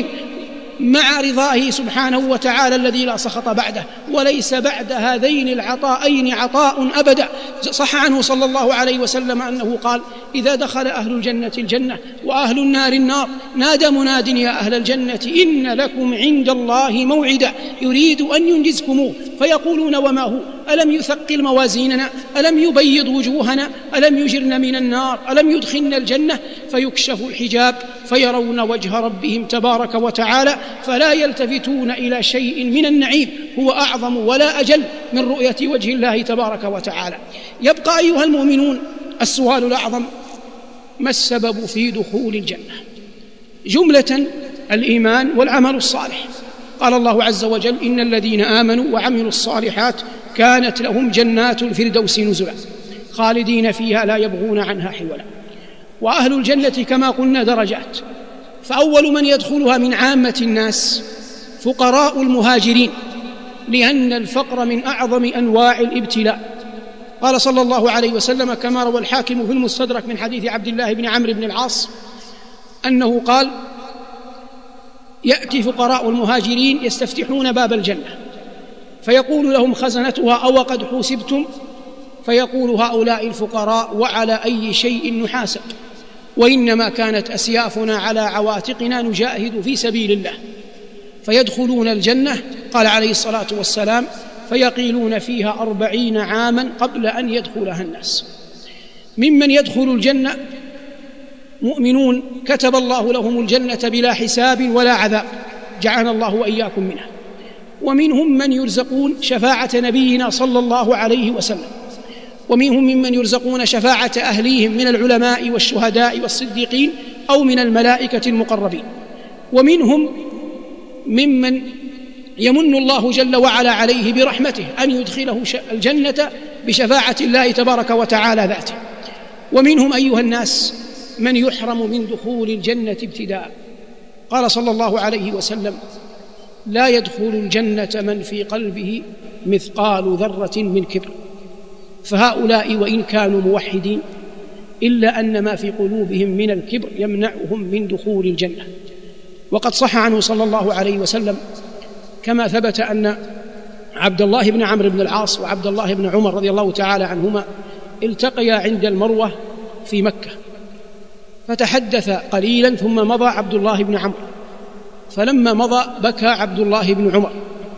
مع رضائه سبحانه وتعالى الذي لا سخط بعده، وليس بعد هذين العطاءين عطاء أبدا. صح عنه صلى الله عليه وسلم أنه قال: إذا دخل أهل الجنة الجنة وأهل النار النار نادى مناد: يا أهل الجنة إن لكم عند الله موعدا يريد أن ينجزكموه. فيقولون: وما هو؟ ألم يثقل موازيننا؟ ألم يبيض وجوهنا؟ ألم يجرن من النار؟ ألم يدخلنا الجنة؟ فيكشف الحجاب فيرون وجه ربهم تبارك وتعالى، فلا يلتفتون إلى شيء من النعيم هو أعظم ولا أجل من رؤية وجه الله تبارك وتعالى. يبقى أيها المؤمنون السؤال الأعظم: ما السبب في دخول الجنة؟ جملة الإيمان والعمل الصالح. قال الله عز وجل: إن الذين آمنوا وعملوا الصالحات كانت لهم جنات الفردوس نزلا خالدين فيها لا يبغون عنها حولا. وأهل الجنة كما قلنا درجات، فأول من يدخلها من عامة الناس فقراء المهاجرين، لأن الفقر من أعظم أنواع الابتلاء. قال صلى الله عليه وسلم كما روى الحاكم في المستدرك من حديث عبد الله بن عمرو بن العاص أنه قال: يأتي فقراء المهاجرين يستفتحون باب الجنة فيقول لهم خزنتها: أو قد حوسبتم؟ فيقول هؤلاء الفقراء: وعلى أي شيء نحاسب؟ وإنما كانت أسيافنا على عواتقنا نجاهد في سبيل الله. فيدخلون الجنة، قال عليه الصلاة والسلام: فيقيلون فيها أربعين عاما قبل أن يدخلها الناس. ممن يدخل الجنة مؤمنون كتب الله لهم الجنة بلا حساب ولا عذاب، جعلنا الله وإياكم منها. ومنهم من يرزقون شفاعة نبينا صلى الله عليه وسلم، ومنهم ممن يرزقون شفاعة أهليهم من العلماء والشهداء والصديقين أو من الملائكة المقربين، ومنهم ممن يمن الله جل وعلا عليه برحمته أن يدخله الجنة بشفاعة الله تبارك وتعالى ذاته، ومنهم أيها الناس من يحرم من دخول الجنة ابتداء. قال صلى الله عليه وسلم: لا يدخل الجنة من في قلبه مثقال ذرة من كبر. فهؤلاء وإن كانوا موحدين إلا أن ما في قلوبهم من الكبر يمنعهم من دخول الجنة. وقد صح عنه صلى الله عليه وسلم كما ثبت أن عبد الله بن عمرو بن العاص وعبد الله بن عمر رضي الله تعالى عنهما التقيا عند المروة في مكة، فتحدث قليلا ثم مضى عبد الله بن عمرو، فلما مضى بكى عبد الله بن عمر،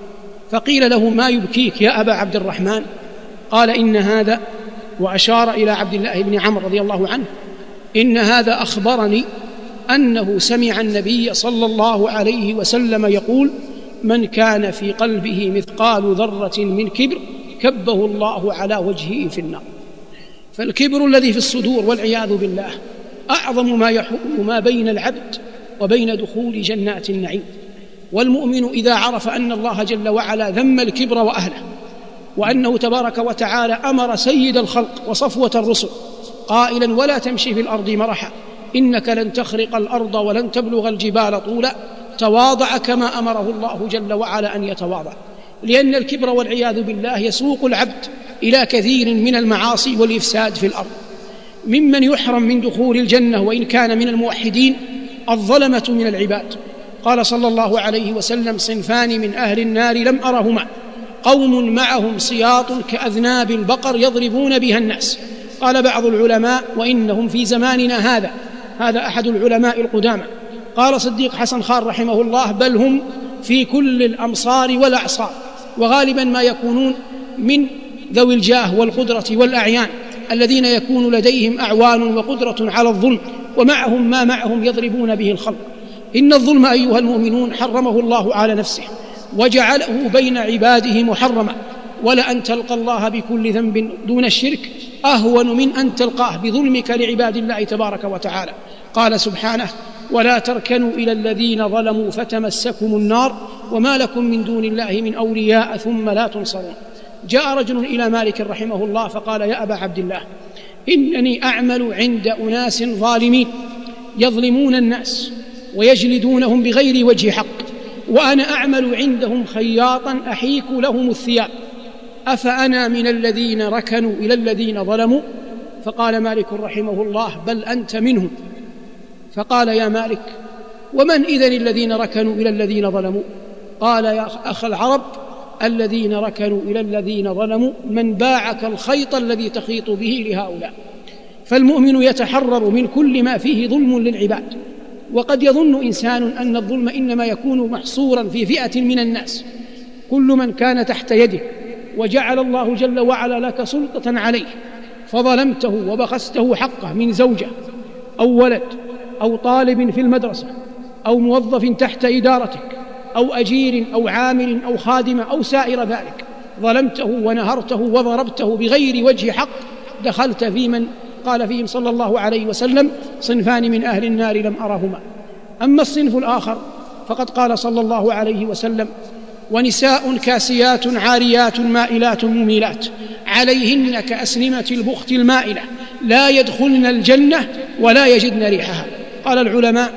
فقيل له: ما يبكيك يا أبا عبد الرحمن؟ قال: إن هذا، وأشار إلى عبد الله بن عمرو رضي الله عنه، إن هذا أخبرني أنه سمع النبي صلى الله عليه وسلم يقول: من كان في قلبه مثقال ذرة من كبر كبه الله على وجهه في النار. فالكبر الذي في الصدور والعياذ بالله أعظم ما يحول ما بين العبد وبين دخول جنات النعيم. والمؤمن إذا عرف أن الله جل وعلا ذم الكبر وأهله، وأنه تبارك وتعالى أمر سيد الخلق وصفوة الرسل قائلا: ولا تمشي في الأرض مرحا إنك لن تخرق الأرض ولن تبلغ الجبال طولا، تواضع كما أمره الله جل وعلا أن يتواضع، لأن الكبر والعياذ بالله يسوق العبد إلى كثير من المعاصي والإفساد في الأرض. ممن يحرم من دخول الجنة وإن كان من الموحدين الظلمة من العباد. قال صلى الله عليه وسلم: صنفان من أهل النار لم أرهما، قوم معهم سياط كأذناب البقر يضربون بها الناس. قال بعض العلماء: وإنهم في زماننا هذا. هذا أحد العلماء القدامى. قال صديق حسن خان رحمه الله: بل هم في كل الأمصار والأعصار، وغالبا ما يكونون من ذوي الجاه والقدرة والأعيان الذين يكون لديهم أعوان وقدرة على الظلم، ومعهم ما معهم يضربون به الخلق. إن الظلم أيها المؤمنون حرمه الله على نفسه وجعله بين عباده محرما، ولأن تلقى الله بكل ذنب دون الشرك أهون من أن تلقاه بظلمك لعباد الله تبارك وتعالى. قال سبحانه: ولا تركنوا إلى الذين ظلموا فتمسكم النار وما لكم من دون الله من أولياء ثم لا تنصرون. جاء رجل إلى مالك رحمه الله فقال: يا أبا عبد الله، إنني أعمل عند أناس ظالمين يظلمون الناس ويجلدونهم بغير وجه حق، وأنا أعمل عندهم خياطا أحيك لهم الثياب، أفأنا من الذين ركنوا إلى الذين ظلموا؟ فقال مالك رحمه الله: بل أنت منهم. فقال: يا مالك، ومن إذن الذين ركنوا إلى الذين ظلموا؟ قال: يا أخ العرب، الذين ركنوا إلى الذين ظلموا من باعك الخيط الذي تخيط به لهؤلاء. فالمؤمن يتحرر من كل ما فيه ظلم للعباد. وقد يظن إنسان أن الظلم إنما يكون محصورا في فئة من الناس، كل من كان تحت يده وجعل الله جل وعلا لك سلطة عليه فظلمته وبخسته حقه من زوجة أو ولد أو طالب في المدرسة أو موظف تحت إدارتك أو أجير أو عامل أو خادم أو سائر ذلك، ظلمته ونهرته وضربته بغير وجه حق، دخلت في من قال فيهم صلى الله عليه وسلم: صنفان من أهل النار لم أرهما. أما الصنف الآخر فقد قال صلى الله عليه وسلم: ونساء كاسيات عاريات مائلات مميلات عليهن كأسنمة البخت المائلة لا يدخلن الجنة ولا يجدن ريحها. قال العلماء: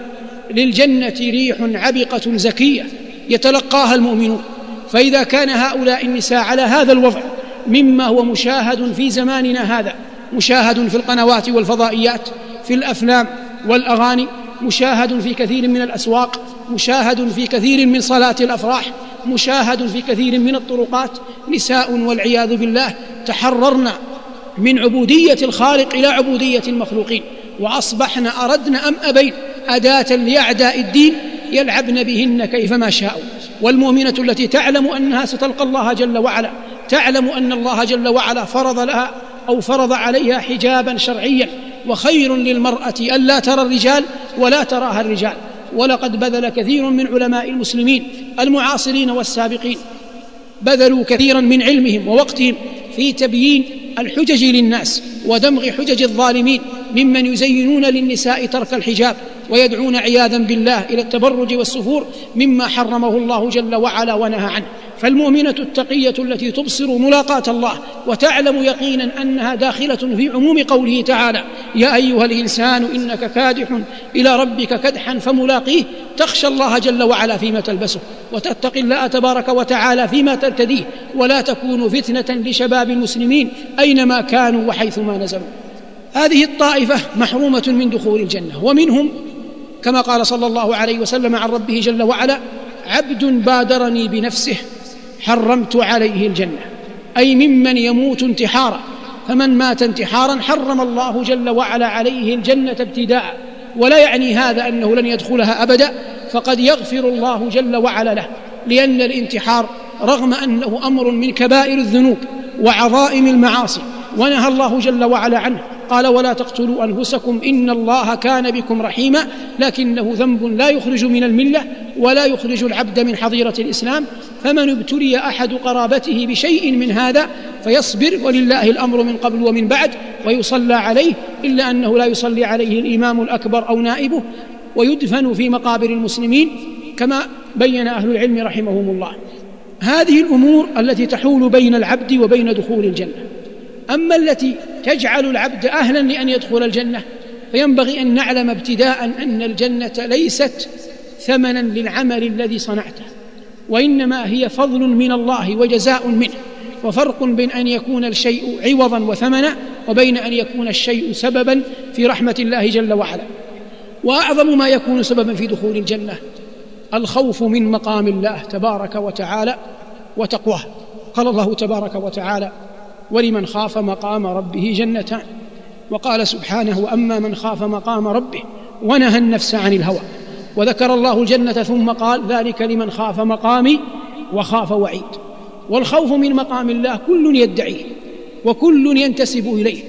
للجنة ريح عبقة زكية يتلقاها المؤمنون. فإذا كان هؤلاء النساء على هذا الوضع مما هو مشاهد في زماننا هذا، مشاهد في القنوات والفضائيات، في الأفلام والأغاني، مشاهد في كثير من الأسواق، مشاهد في كثير من صلاة الأفراح، مشاهد في كثير من الطرقات، نساء والعياذ بالله تحررنا من عبودية الخالق إلى عبودية المخلوقين، وأصبحن أردن أم أبين أداة لأعداء الدين يلعبن بهن كيفما شاءوا. والمؤمنة التي تعلم أنها ستلقى الله جل وعلا، تعلم أن الله جل وعلا فرض لها أو فرض عليها حجابا شرعيا، وخير للمرأة ألا ترى الرجال ولا تراها الرجال، ولقد بذل كثير من علماء المسلمين المعاصرين والسابقين بذلوا كثيرا من علمهم ووقتهم في تبيين الحجج للناس ودمغ حجج الظالمين ممن يزينون للنساء ترك الحجاب ويدعون عياذا بالله إلى التبرج والسفور مما حرمه الله جل وعلا ونهى عنه. فالمؤمنة التقية التي تبصر ملاقاة الله وتعلم يقينا أنها داخلة في عموم قوله تعالى يا أيها الإنسان إنك كادح إلى ربك كدحا فملاقيه، تخشى الله جل وعلا فيما تلبسه وتتقي الله تبارك وتعالى فيما ترتديه، ولا تكون فتنة لشباب المسلمين أينما كانوا وحيثما نزلوا. هذه الطائفة محرومة من دخول الجنة، ومنهم كما قال صلى الله عليه وسلم عن ربه جل وعلا عبد بادرني بنفسه حرمت عليه الجنة، أي ممن يموت انتحارا، فمن مات انتحارا حرم الله جل وعلا عليه الجنة ابتداء، ولا يعني هذا أنه لن يدخلها أبدا، فقد يغفر الله جل وعلا له، لأن الانتحار رغم أنه أمر من كبائر الذنوب وعظائم المعاصي ونهى الله جل وعلا عنه، قال ولا تقتلوا أنفسكم إن الله كان بكم رحيما، لكنه ذنب لا يخرج من الملة ولا يخرج العبد من حظيرة الإسلام. فمن ابتلي أحد قرابته بشيء من هذا فيصبر، ولله الأمر من قبل ومن بعد، ويصلى عليه، إلا أنه لا يصلي عليه الإمام الأكبر أو نائبه، ويدفن في مقابر المسلمين كما بين أهل العلم رحمهم الله. هذه الأمور التي تحول بين العبد وبين دخول الجنة. أما التي تجعل العبد أهلا لأن يدخل الجنة فينبغي أن نعلم ابتداء أن الجنة ليست ثمنا للعمل الذي صنعته، وإنما هي فضل من الله وجزاء منه، وفرق بين أن يكون الشيء عوضا وثمنا وبين أن يكون الشيء سببا في رحمة الله جل وعلا. وأعظم ما يكون سببا في دخول الجنة الخوف من مقام الله تبارك وتعالى وتقواه. قال الله تبارك وتعالى ولمن خاف مقام ربه جنتان، وقال سبحانه وأما من خاف مقام ربه ونهى النفس عن الهوى، وذكر الله الجنة ثم قال ذلك لمن خاف مقامي وخاف وعيد. والخوف من مقام الله كل يدعيه وكل ينتسب إليه،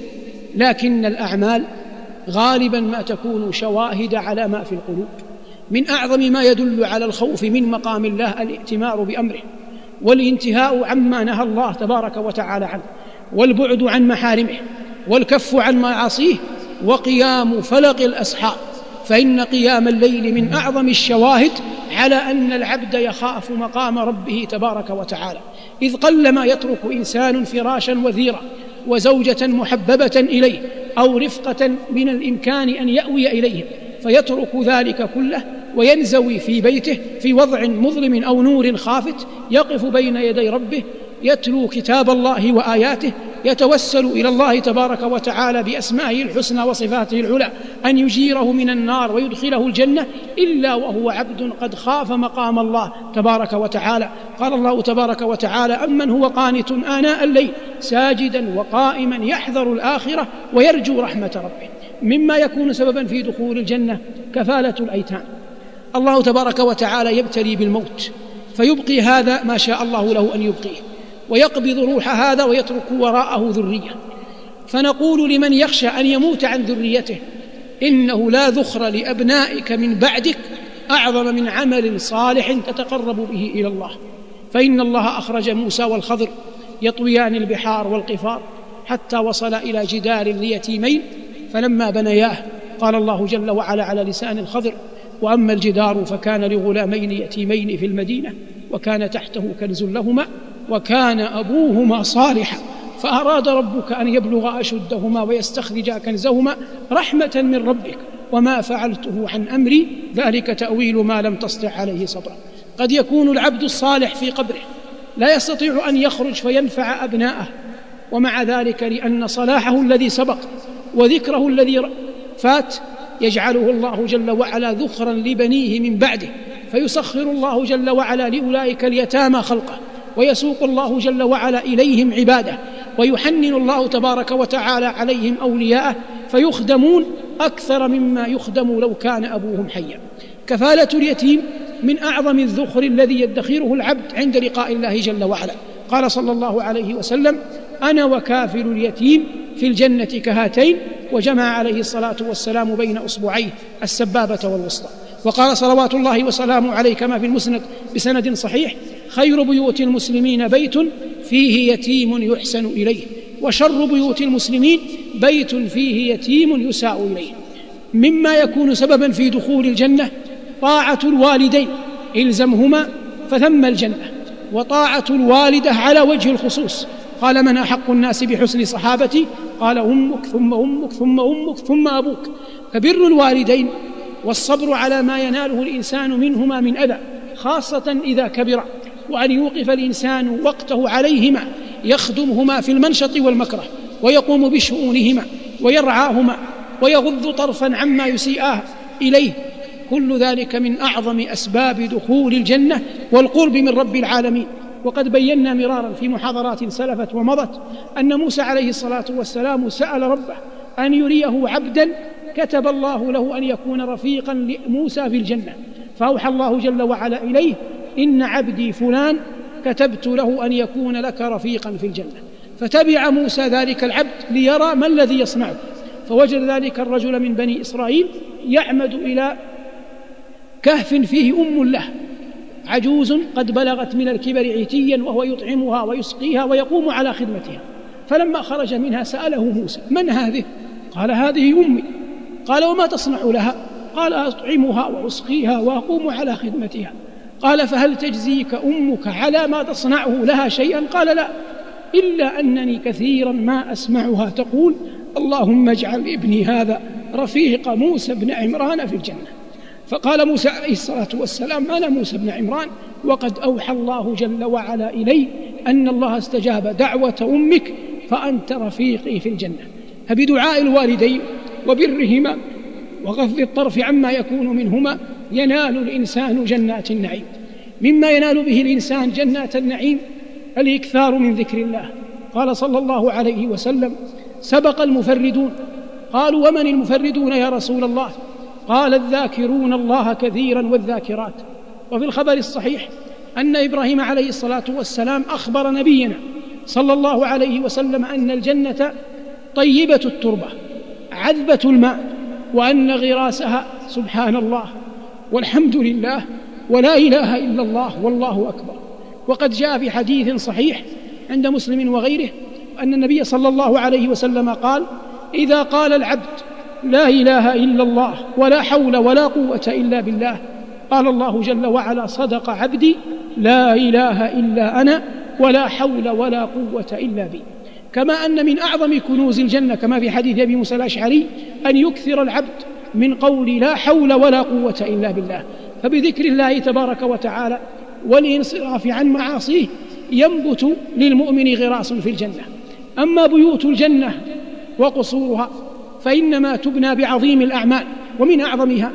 لكن الأعمال غالبا ما تكون شواهد على ما في القلوب. من أعظم ما يدل على الخوف من مقام الله الائتمار بأمره والانتهاء عما نهى الله تبارك وتعالى عنه، والبعد عن محارمه، والكف عن معاصيه، وقيام فلق الأسحار. فإن قيام الليل من أعظم الشواهد على أن العبد يخاف مقام ربه تبارك وتعالى، إذ قلما يترك إنسان فراشا وثيرا وزوجة محببة إليه أو رفقة من الإمكان أن يأوي إليهم فيترك ذلك كله وينزوي في بيته في وضع مظلم أو نور خافت، يقف بين يدي ربه يتلو كتاب الله وآياته، يتوسل إلى الله تبارك وتعالى بأسمائه الحسنى وصفاته العلى أن يجيره من النار ويدخله الجنة، إلا وهو عبد قد خاف مقام الله تبارك وتعالى. قال الله تبارك وتعالى أمن هو قانت آناء الليل ساجدا وقائما يحذر الآخرة ويرجو رحمة ربه. مما يكون سببا في دخول الجنة كفالة الأيتام. الله تبارك وتعالى يبتلي بالموت فيبقي هذا ما شاء الله له أن يبقيه، ويقبض روح هذا ويترك وراءه ذرية، فنقول لمن يخشى أن يموت عن ذريته إنه لا ذخر لأبنائك من بعدك أعظم من عمل صالح تتقرب به إلى الله. فإن الله أخرج موسى والخضر يطويان البحار والقفار حتى وصل إلى جدار ليتيمين، فلما بنياه قال الله جل وعلا على لسان الخضر وأما الجدار فكان لغلامين يتيمين في المدينة وكان تحته كنز لهما وكان أبوهما صالحا فأراد ربك أن يبلغ أشدهما ويستخرجا كنزهما رحمة من ربك وما فعلته عن أمري ذلك تأويل ما لم تستطع عليه صبرا. قد يكون العبد الصالح في قبره لا يستطيع أن يخرج فينفع أبناءه، ومع ذلك لأن صلاحه الذي سبق وذكره الذي فات يجعله الله جل وعلا ذخرا لبنيه من بعده، فيسخر الله جل وعلا لأولئك اليتامى خلقه، ويسوق الله جل وعلا إليهم عباده، ويحنن الله تبارك وتعالى عليهم أولياءه فيخدمون أكثر مما يخدم لو كان أبوهم حيا. كفالة اليتيم من أعظم الذخر الذي يدخره العبد عند لقاء الله جل وعلا. قال صلى الله عليه وسلم أنا وكافل اليتيم في الجنة كهاتين، وجمع عليه الصلاة والسلام بين أصبعيه السبابة والوسطى. وقال صلوات الله وسلامه عليه كما في المسند بسند صحيح: خير بيوت المسلمين بيت فيه يتيم يحسن إليه، وشر بيوت المسلمين بيت فيه يتيم يساء إليه. مما يكون سببا في دخول الجنة طاعة الوالدين، إلزمهما فثم الجنة، وطاعة الوالدة على وجه الخصوص. قال: من أحق الناس بحسن صحابتي؟ قال: أمك ثم أمك ثم أمك ثم أبوك. فبر الوالدين والصبر على ما يناله الإنسان منهما من أذى، خاصة إذا كبر، وأن يوقف الإنسان وقته عليهما، يخدمهما في المنشط والمكره، ويقوم بشؤونهما ويرعاهما ويغض طرفا عما يسيئاه إليه. كل ذلك من أعظم أسباب دخول الجنة والقرب من رب العالمين. وقد بينا مرارا في محاضرات سلفت ومضت أن موسى عليه الصلاة والسلام سأل ربه أن يريه عبدا كتب الله له أن يكون رفيقا لموسى في الجنة، فأوحى الله جل وعلا إليه: إن عبدي فلان كتبت له أن يكون لك رفيقا في الجنة. فتبع موسى ذلك العبد ليرى ما الذي يصنعه، فوجد ذلك الرجل من بني إسرائيل يعمد إلى كهف فيه أم له عجوز قد بلغت من الكبر عتيا، وهو يطعمها ويسقيها ويقوم على خدمتها. فلما خرج منها سأله موسى: من هذه؟ قال: هذه أمي. قال: وما تصنع لها؟ قال: أطعمها وأسقيها وأقوم على خدمتها. قال: فهل تجزيك أمك على ما تصنعه لها شيئا؟ قال: لا، إلا أنني كثيرا ما أسمعها تقول: اللهم اجعل ابني هذا رفيق موسى بن عمران في الجنة. فقال موسى عليه الصلاة والسلام: أنا موسى بن عمران، وقد أوحى الله جل وعلا إلي أن الله استجاب دعوة أمك فأنت رفيقي في الجنة. فبدعاء الوالدين وبرهما وغض الطرف عما يكون منهما ينال الإنسان جنات النعيم. مما ينال به الإنسان جنات النعيم الإكثار من ذكر الله. قال صلى الله عليه وسلم: سبق المفردون. قالوا: ومن المفردون يا رسول الله؟ قال: الذاكرون الله كثيرا والذاكرات. وفي الخبر الصحيح أن إبراهيم عليه الصلاة والسلام أخبر نبينا صلى الله عليه وسلم أن الجنة طيبة التربة عذبة الماء، وأن غراسها سبحان الله والحمد لله ولا إله إلا الله والله أكبر. وقد جاء في حديث صحيح عند مسلم وغيره أن النبي صلى الله عليه وسلم قال: إذا قال العبد لا إله إلا الله ولا حول ولا قوة إلا بالله، قال الله جل وعلا: صدق عبدي، لا إله إلا أنا ولا حول ولا قوة إلا بي. كما أن من أعظم كنوز الجنة كما في حديث أبي موسى الأشعري أن يكثر العبد من قول لا حول ولا قوة إلا بالله. فبذكر الله تبارك وتعالى والانصراف عن معاصيه ينبت للمؤمن غراس في الجنة. أما بيوت الجنة وقصورها فإنما تبنى بعظيم الأعمال، ومن أعظمها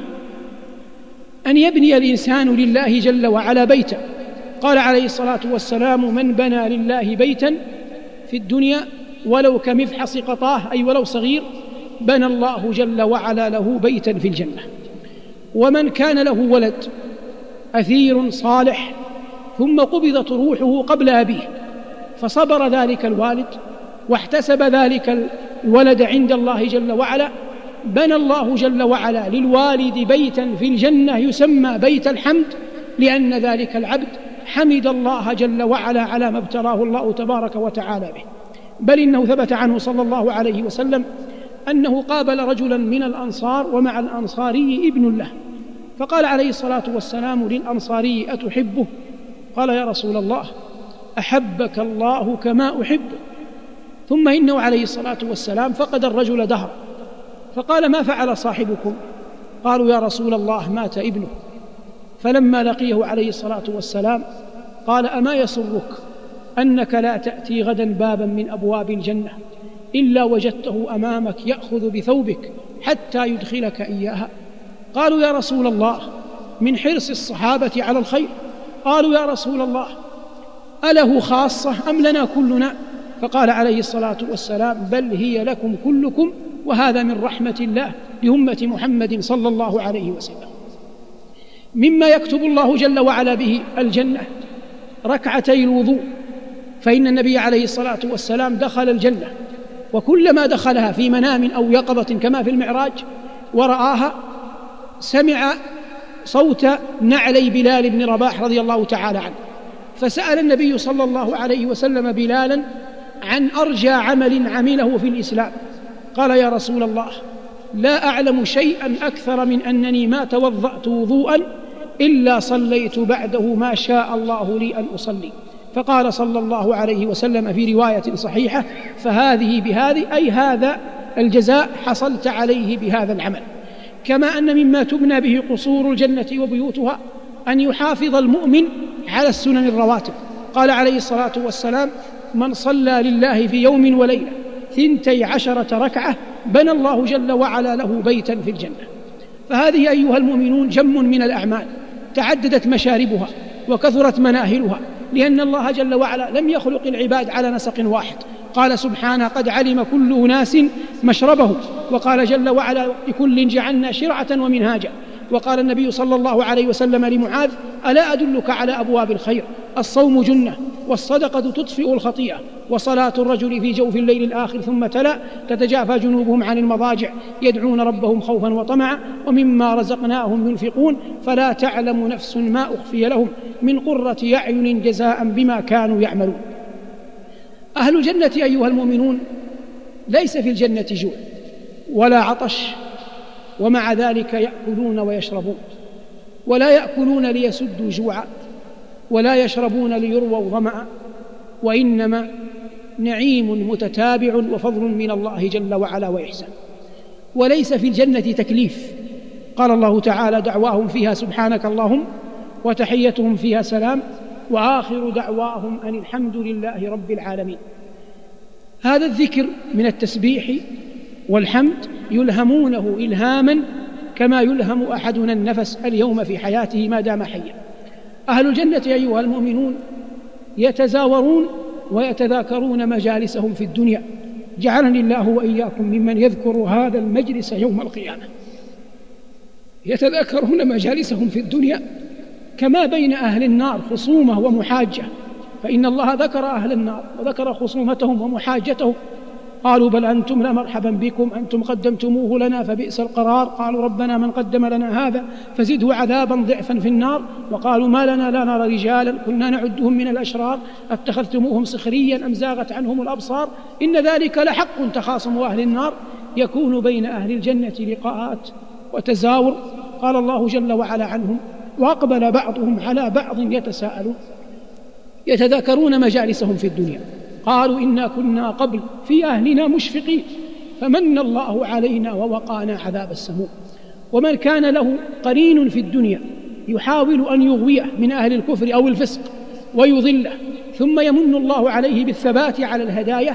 أن يبني الإنسان لله جل وعلا بيتا. قال عليه الصلاة والسلام: من بنى لله بيتا في الدنيا ولو كمفحص قطاه، أي ولو صغير، بنى الله جل وعلا له بيتا في الجنة. ومن كان له ولد أثير صالح ثم قبضت روحه قبل أبيه فصبر ذلك الوالد واحتسب ذلك الولد عند الله جل وعلا، بنى الله جل وعلا للوالد بيتا في الجنة يسمى بيت الحمد، لأن ذلك العبد حمد الله جل وعلا على ما ابتلاه الله تبارك وتعالى به. بل إنه ثبت عنه صلى الله عليه وسلم أنه قابل رجلا من الأنصار ومع الأنصاري ابن له، فقال عليه الصلاة والسلام للأنصاري: أتحبه؟ قال: يا رسول الله، أحبك الله كما أحبه. ثم إنه عليه الصلاة والسلام فقد الرجل دهر، فقال: ما فعل صاحبكم؟ قالوا: يا رسول الله، مات ابنه. فلما لقيه عليه الصلاة والسلام قال: أما يسرك أنك لا تأتي غدا بابا من أبواب الجنة إلا وجدته أمامك يأخذ بثوبك حتى يدخلك إياها؟ قالوا: يا رسول الله، من حرص الصحابة على الخير. قالوا: يا رسول الله، أله خاصة أم لنا كلنا؟ فقال عليه الصلاة والسلام: بل هي لكم كلكم، وهذا من رحمة الله لأمة محمد صلى الله عليه وسلم. مما يكتب الله جل وعلا به الجنة ركعتي الوضوء، فإن النبي عليه الصلاة والسلام دخل الجنة وكلما دخلها في منام أو يقظة كما في المعراج ورآها سمع صوت نعلي بلال بن رباح رضي الله تعالى عنه، فسأل النبي صلى الله عليه وسلم بلالا عن أرجى عمل عمله في الإسلام. قال: يا رسول الله، لا أعلم شيئا أكثر من أنني ما توضأت وضوءا إلا صليت بعده ما شاء الله لي أن أصلي. فقال صلى الله عليه وسلم في رواية صحيحة: فهذه بهذه، أي هذا الجزاء حصلت عليه بهذا العمل. كما أن مما تبنى به قصور الجنة وبيوتها أن يحافظ المؤمن على السنن الرواتب. قال عليه الصلاة والسلام: من صلى لله في يوم وليلة ثنتي عشرة ركعة بنى الله جل وعلا له بيتا في الجنة. فهذه أيها المؤمنون جم من الأعمال تعددت مشاربها وكثرت مناهلها، لأن الله جل وعلا لم يخلق العباد على نسق واحد. قال سبحانه: قد علم كل أناس مشربه. وقال جل وعلا: لكل جعلنا شرعة ومنهاجا. وقال النبي صلى الله عليه وسلم لمعاذ: ألا أدلك على أبواب الخير؟ الصوم جنة، والصدقة تطفئ الخطيئة، وصلاة الرجل في جوف الليل الآخر. ثم تلا: تتجافى جنوبهم عن المضاجع يدعون ربهم خوفا وطمعا ومما رزقناهم ينفقون فلا تعلم نفس ما أخفي لهم من قرة أعين جزاء بما كانوا يعملون. أهل الجنة أيها المؤمنون ليس في الجنة جوع ولا عطش، ومع ذلك يأكلون ويشربون، ولا يأكلون ليسدوا جوعا ولا يشربون ليرووا ظمأ، وإنما نعيم متتابع وفضل من الله جل وعلا وإحسان. وليس في الجنة تكليف. قال الله تعالى: دعواهم فيها سبحانك اللهم وتحيتهم فيها سلام وآخر دعواهم أن الحمد لله رب العالمين. هذا الذكر من التسبيح والحمد يلهمونه إلهاما كما يلهم أحدنا النفس اليوم في حياته ما دام حيا. أهل الجنة أيها المؤمنون يتزاورون ويتذاكرون مجالسهم في الدنيا، جعلني الله وإياكم ممن يذكر هذا المجلس يوم القيامة. يتذاكرون مجالسهم في الدنيا كما بين أهل النار خصومة ومحاجة، فإن الله ذكر أهل النار وذكر خصومتهم ومحاجتهم. قالوا: بل أنتم لمرحبا بكم أنتم قدمتموه لنا فبئس القرار. قالوا: ربنا من قدم لنا هذا فزده عذابا ضعفا في النار. وقالوا: ما لنا لا نرى رجالا كنا نعدهم من الأشرار اتخذتموهم سخريا أم زاغت عنهم الأبصار إن ذلك لحق تخاصم أهل النار. يكون بين أهل الجنة لقاءات وتزاور. قال الله جل وعلا عنهم: وأقبل بعضهم على بعض يتساءلون، يتذاكرون مجالسهم في الدنيا. قالوا: إنا كنا قبل في أهلنا مشفقين فمن الله علينا ووقانا عذاب السموم. ومن كان له قرين في الدنيا يحاول أن يغويه من أهل الكفر أو الفسق ويضله، ثم يمن الله عليه بالثبات على الهداية،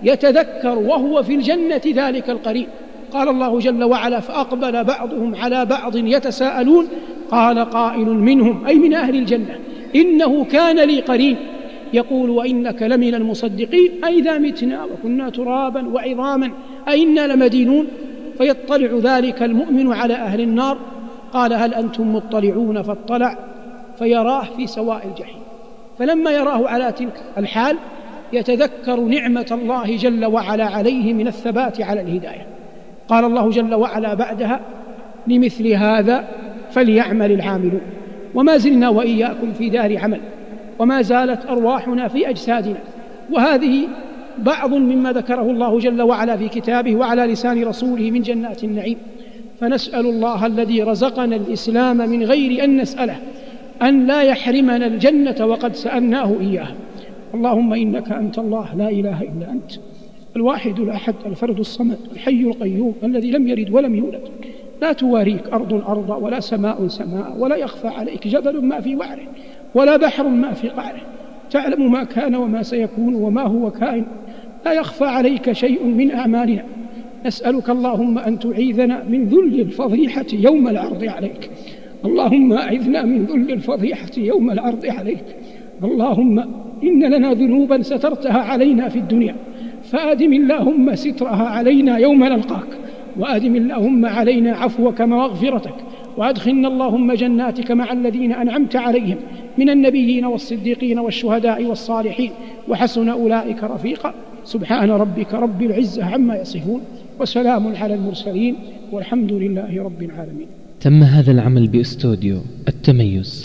يتذكر وهو في الجنة ذلك القرين. قال الله جل وعلا: فأقبل بعضهم على بعض يتساءلون قال قائل منهم، أي من أهل الجنة: إنه كان لي قرين يقول وإنك لمن المصدقين أئذا متنا وكنا ترابا وعظاما أئنا لمدينون. فيطلع ذلك المؤمن على أهل النار. قال: هل أنتم مطلعون؟ فاطلع فيراه في سواء الجحيم. فلما يراه على تلك الحال يتذكر نعمة الله جل وعلا عليه من الثبات على الهداية. قال الله جل وعلا بعدها: لمثل هذا فليعمل العاملون. وما زلنا وإياكم في دار عمل، وما زالت أرواحنا في أجسادنا، وهذه بعض مما ذكره الله جل وعلا في كتابه وعلى لسان رسوله من جنات النعيم. فنسأل الله الذي رزقنا الإسلام من غير أن نسأله أن لا يحرمنا الجنة وقد سألناه إياها. اللهم إنك أنت الله لا إله إلا أنت، الواحد الأحد الفرد الصمد الحي القيوم الذي لم يلد ولم يولد، لا تواريك أرض أرضا ولا سماء سماء، ولا يخفى عليك جبل ما في وعره ولا بحر ما في قعره. تعلم ما كان وما سيكون وما هو كائن، لا يخفى عليك شيء من أعمالنا. نسألك اللهم أن تعيذنا من ذل الفضيحة يوم العرض عليك. اللهم أعذنا من ذل الفضيحة يوم العرض عليك. اللهم إن لنا ذنوبا سترتها علينا في الدنيا، فأدم اللهم سترها علينا يوم نلقاك، وأدم اللهم علينا عفوك ومغفرتك، وأدخلنا اللهم جناتك مع الذين أنعمت عليهم من النبيين والصديقين والشهداء والصالحين، وحسن أولئك رفيقا. سبحان ربك رب العزة عما يصفون، وسلام على المرسلين، والحمد لله رب العالمين. تم هذا العمل باستوديو التميز.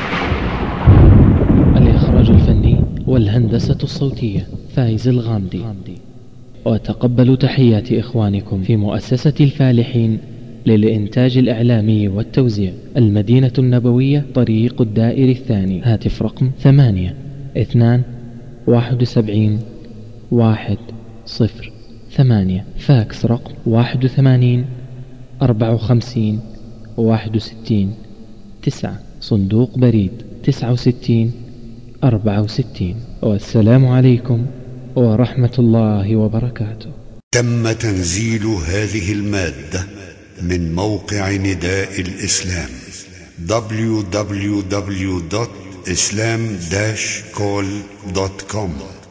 الإخراج الفني والهندسة الصوتية فايز الغامدي. وتقبلوا تحيات إخوانكم في مؤسسة الفالحين للإنتاج الإعلامي والتوزيع، المدينة النبوية، طريق الدائري الثاني. هاتف رقم ثمانية اثنان واحد وسبعين واحد صفر ثمانية. فاكس رقم واحد وثمانين أربعة وخمسين واحد وستين تسعة. صندوق بريد تسعة وستين أربعة وستين. والسلام عليكم ورحمة الله وبركاته. تم تنزيل هذه المادة من موقع نداء الإسلام دبليو دبليو دبليو دوت إسلام داش كول دوت كوم.